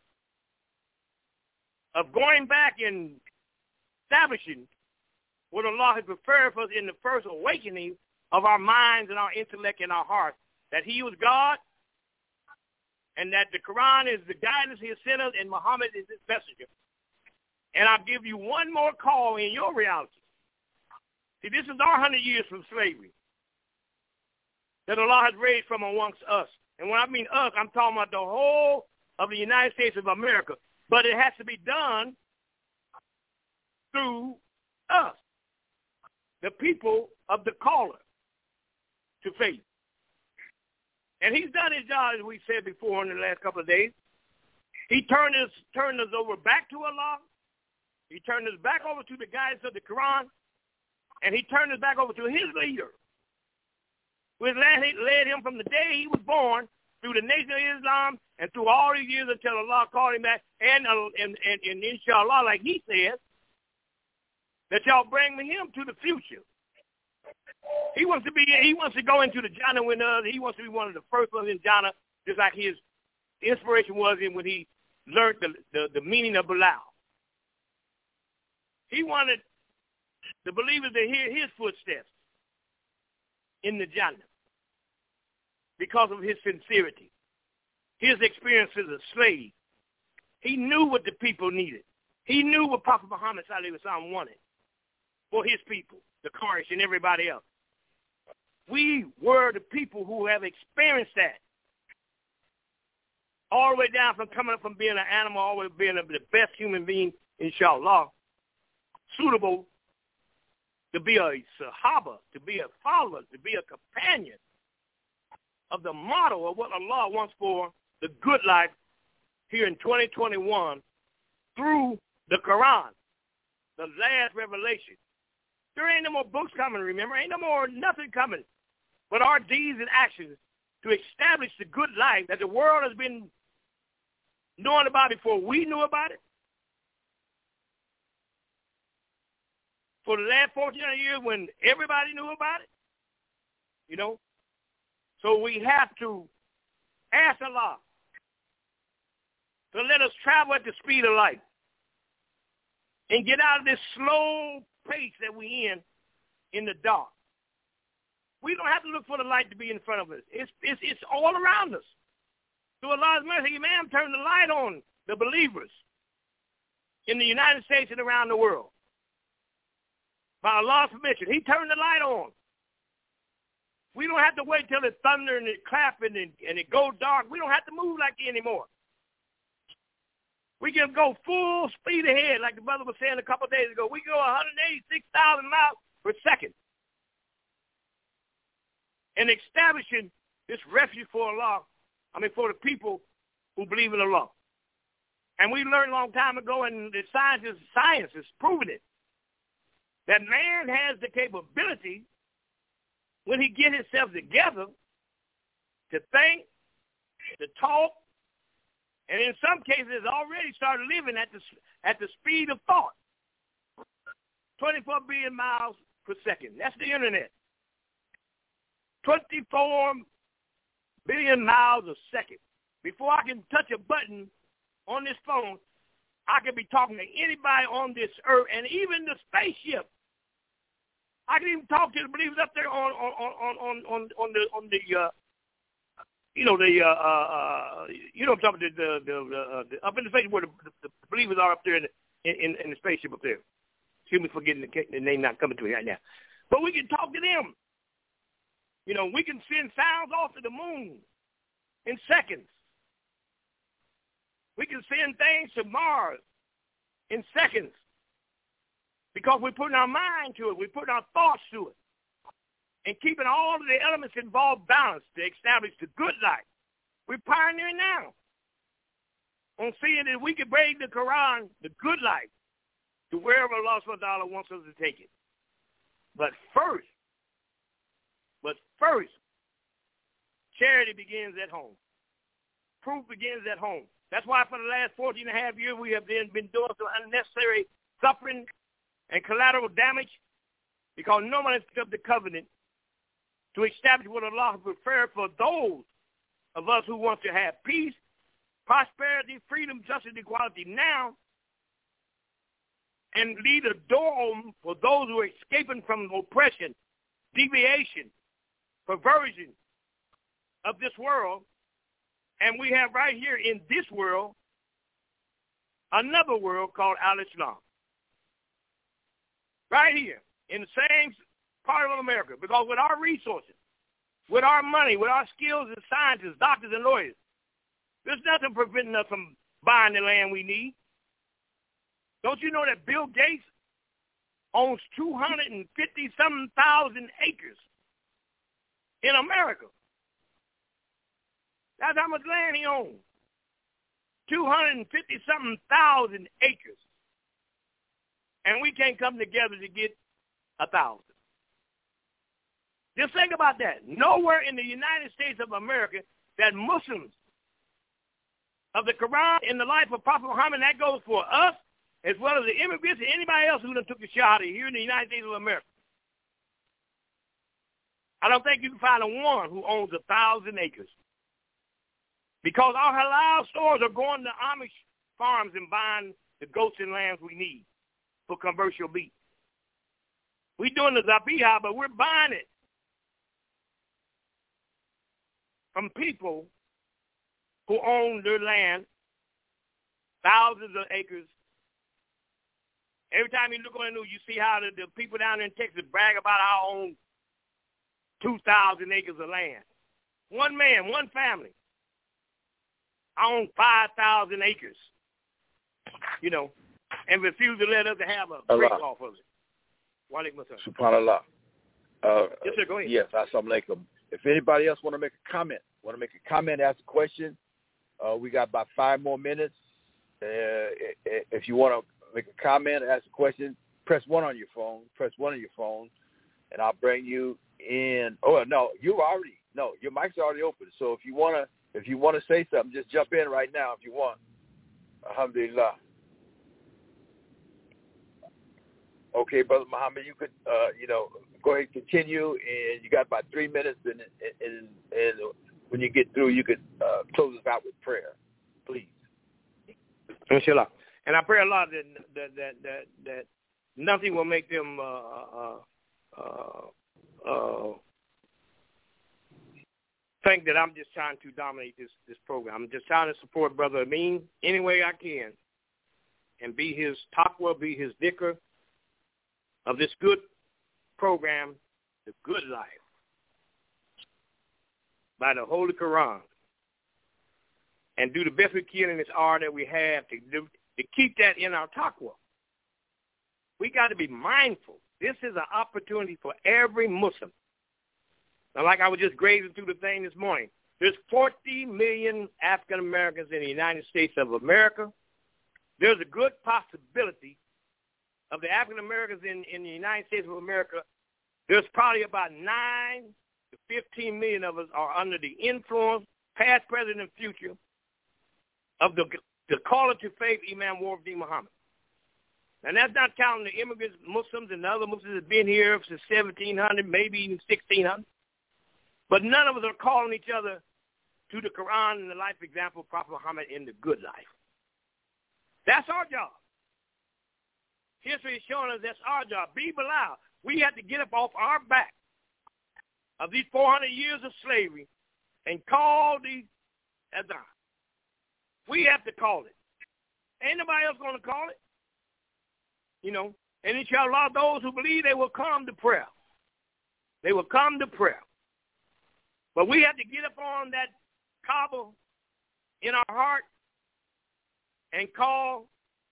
Speaker 5: of going back and establishing what Allah has prepared for us in the first awakening of our minds and our intellect and our hearts, that he was God and that the Quran is the guidance he has sent us and Muhammad is his messenger. And I'll give you one more call in your reality. See, this is our 100 years from slavery that Allah has raised from amongst us. And when I mean us, I'm talking about the whole of the United States of America. But it has to be done through us, the people of the caller to faith. And he's done his job, as we said before in the last couple of days. He turned us over back to Allah. He turned us back over to the guidance of the Quran. And he turned us back over to his leader, who has led him from the day he was born through the Nation of Islam and through all these years until Allah called him back. And inshallah, like he says, that y'all bring him to the future. He wants to go into the Jannah with us. He wants to be one of the first ones in Jannah, just like his inspiration was when he learned the meaning of Bilal. He wanted the believers to hear his footsteps in the Jannah because of his sincerity, his experience as a slave. He knew what the people needed. He knew what Prophet Muhammad ﷺ wanted for his people, the Quraysh and everybody else. We were the people who have experienced that. All the way down from coming up from being an animal, all the way to being the best human being, inshallah, suitable to be a Sahaba, to be a follower, to be a companion of the model of what Allah wants for the good life here in 2021 through the Quran, the last revelation. There ain't no more books coming, remember? Ain't no more nothing coming but our deeds and actions to establish the good life that the world has been knowing about before we knew about it. For the last 1,400 years when everybody knew about it, you know. So we have to ask Allah to let us travel at the speed of light and get out of this slow pace that we're in the dark. We don't have to look for the light to be in front of us. It's all around us. Through Allah's mercy, Imam turned the light on the believers in the United States and around the world. By Allah's permission, he turned the light on. We don't have to wait till it thunder and it clap and it goes dark. We don't have to move like that anymore. We can go full speed ahead, like the brother was saying a couple of days ago. We go 186,000 miles per second. And establishing this refuge for Allah, for the people who believe in Allah. And we learned a long time ago, and the science is proving it, that man has the capability, when he gets himself together, to think, to talk, and in some cases already started living at the speed of thought, 24 billion miles per second. That's the internet. 24 billion miles a second. Before I can touch a button on this phone, I can be talking to anybody on this earth, and even the spaceship. I can even talk to the believers up there on the you know what I'm talking about, the up in the space where the believers are up there in the spaceship up there. Excuse me for getting the name not coming to me right now. But we can talk to them. You know, we can send sounds off to the moon in seconds. We can send things to Mars in seconds because we're putting our mind to it. We're putting our thoughts to it and keeping all of the elements involved balanced to establish the good life. We're pioneering now on seeing that we can bring the Quran, the good life, to wherever Allah subhanahu wa ta'ala wants us to take it. But first, charity begins at home. Proof begins at home. That's why for the last 14 and a half years we have been doing some unnecessary suffering and collateral damage because no one has picked up the covenant to establish what Allah has prepared for those of us who want to have peace, prosperity, freedom, justice, equality now, and leave a door open for those who are escaping from oppression, deviation, perversion of this world. And we have right here in this world another world called Al-Islam. Right here in the same part of America. Because with our resources, with our money, with our skills as scientists, doctors, and lawyers, there's nothing preventing us from buying the land we need. Don't you know that Bill Gates owns 250-something thousand acres in America? That's how much land he owns. 250-something thousand acres. And we can't come together to get 1,000. Just think about that. Nowhere in the United States of America that Muslims of the Quran in the life of Prophet Muhammad, that goes for us, as well as the immigrants and anybody else who done took the Shahada here in the United States of America. I don't think you can find one who owns 1,000 acres. Because our halal stores are going to Amish farms and buying the goats and lambs we need for commercial meat. We're doing the zabiha, but we're buying it from people who own their land, thousands of acres. Every time you look on the news, you see how the people down there in Texas brag about I own 2,000 acres of land. One man, one family. I own 5,000 acres, you know, and refuse to let us have a break off of it. Walaikum assalam.
Speaker 6: Subhanallah.
Speaker 5: Yes, sir, go ahead.
Speaker 6: Yes, assalamu alaikum. If anybody else want to make a comment, ask a question, we got about 5 more minutes. If you want to make a comment, ask a question, press 1 on your phone, and I'll bring you in. Oh, no, your mic's already open. So if you want to say something, just jump in right now if you want. Alhamdulillah. Okay, Brother Muhammad, you could, go ahead and continue, and you got about 3 minutes, and when you get through, you could close us out with prayer, please.
Speaker 5: Inshallah. And I pray a lot that nothing will make them think that I'm just trying to dominate this program. I'm just trying to support Brother Amin any way I can and be his taqwa, be his dhikr of this good program, the good life, by the Holy Quran, and do the best we can in this hour that we have to keep that in our taqwa. We got to be mindful. This is an opportunity for every Muslim. Now, like I was just grazing through the thing this morning, there's 40 million African Americans in the United States of America. There's a good possibility of the African Americans in the United States of America, there's probably about 9 to 15 million of us are under the influence, past, present, and future, of the caller to faith, Imam Ward Muhammad. And that's not counting the immigrants, Muslims, and the other Muslims that have been here since 1700, maybe even 1600. But none of us are calling each other to the Quran and the life example of Prophet Muhammad in the good life. That's our job. History is showing us that's our job. Be Bilal. We have to get up off our back of these 400 years of slavery and call the Adhan. We have to call it. Ain't nobody else going to call it. You know, and inshallah, those who believe, they will come to prayer. They will come to prayer. But we have to get up on that Kaaba in our heart and call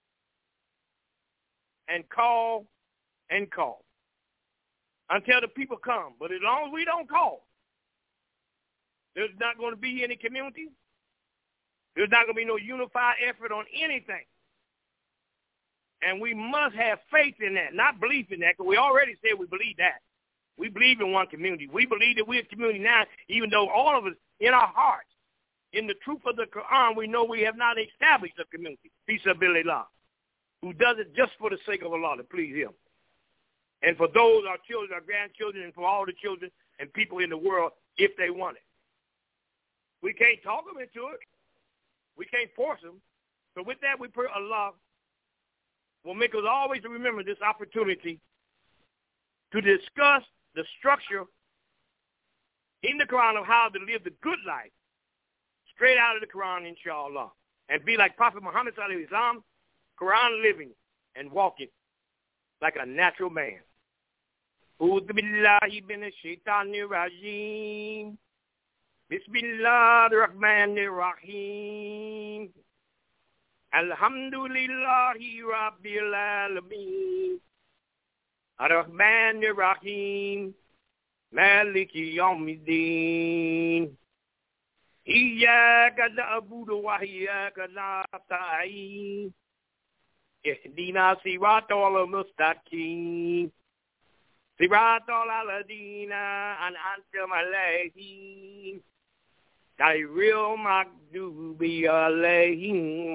Speaker 5: and call and call until the people come. But as long as we don't call, there's not going to be any community. There's not going to be no unified effort on anything. And we must have faith in that, not belief in that, because we already said we believe that. We believe in one community. We believe that we're a community now, even though all of us, in our hearts, in the truth of the Quran, we know we have not established a community, fi sabilillah, who does it just for the sake of Allah, to please him. And for those, our children, our grandchildren, and for all the children and people in the world, if they want it. We can't talk them into it. We can't force them. So with that, we pray Allah will make us always remember this opportunity to discuss the structure in the Quran of how to live the good life straight out of the Quran, inshallah, and be like Prophet Muhammad sallallahu alaihi wasallam, Quran living and walking like a natural man. A'udhu billahi minash shaitanir rajim. Bismillahir rahmanir rahim. Alhamdulillahi Rabbil Alameen. Ar-Rahmanir Rahim. Maliki Yawmiddin. Iyyaka na'budu wa iyyaka nasta'in. Ihdina siratal mustaqim. Siratal ladina an'amta alayhim. Gairil maghdubi alayhim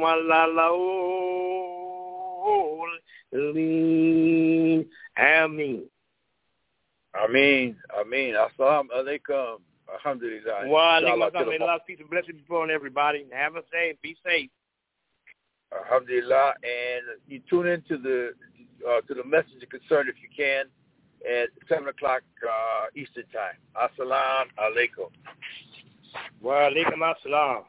Speaker 5: waladhdallin. Ameen.
Speaker 6: Ameen. Ameen. Assalamu alaikum. Alhamdulillah.
Speaker 5: Wa alaikum assalam. May Allah's peace and blessings be upon everybody. Have a safe. Be safe.
Speaker 6: Alhamdulillah. And you tune into the message of concern if you can at 7 o'clock Eastern time. Assalamu alaikum.
Speaker 5: Wa alaikum assalam.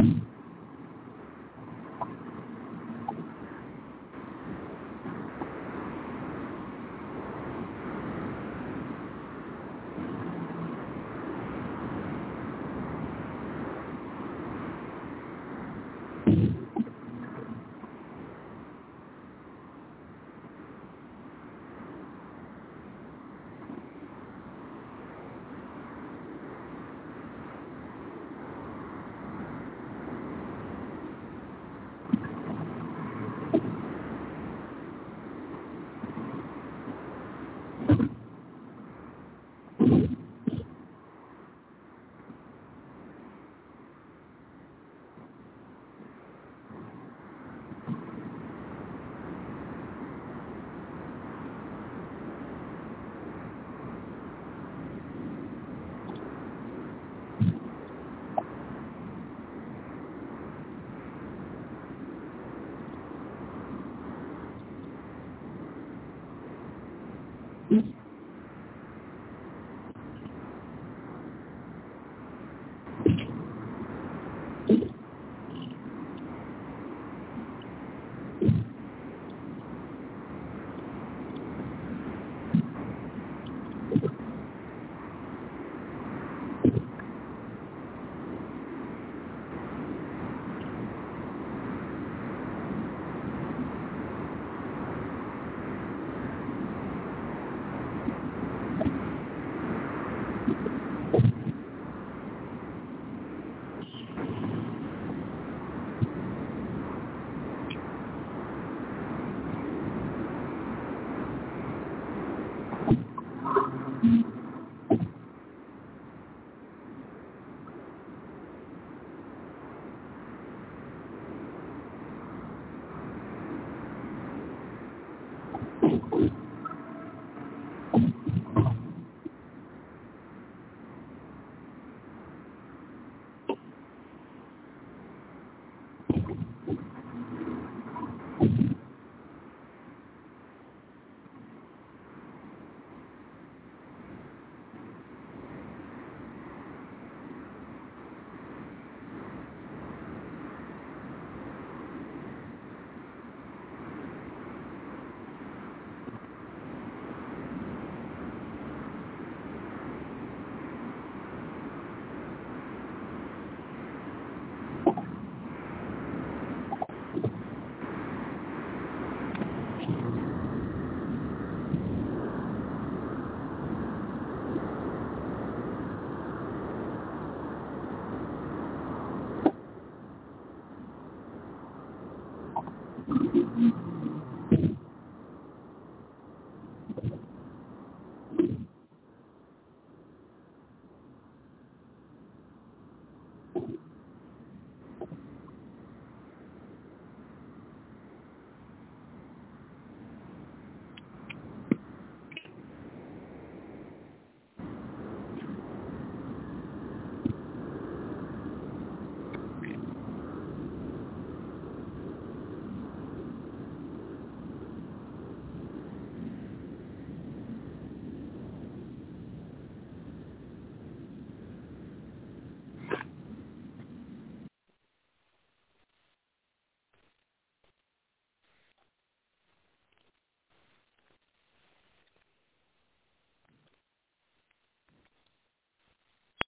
Speaker 2: you.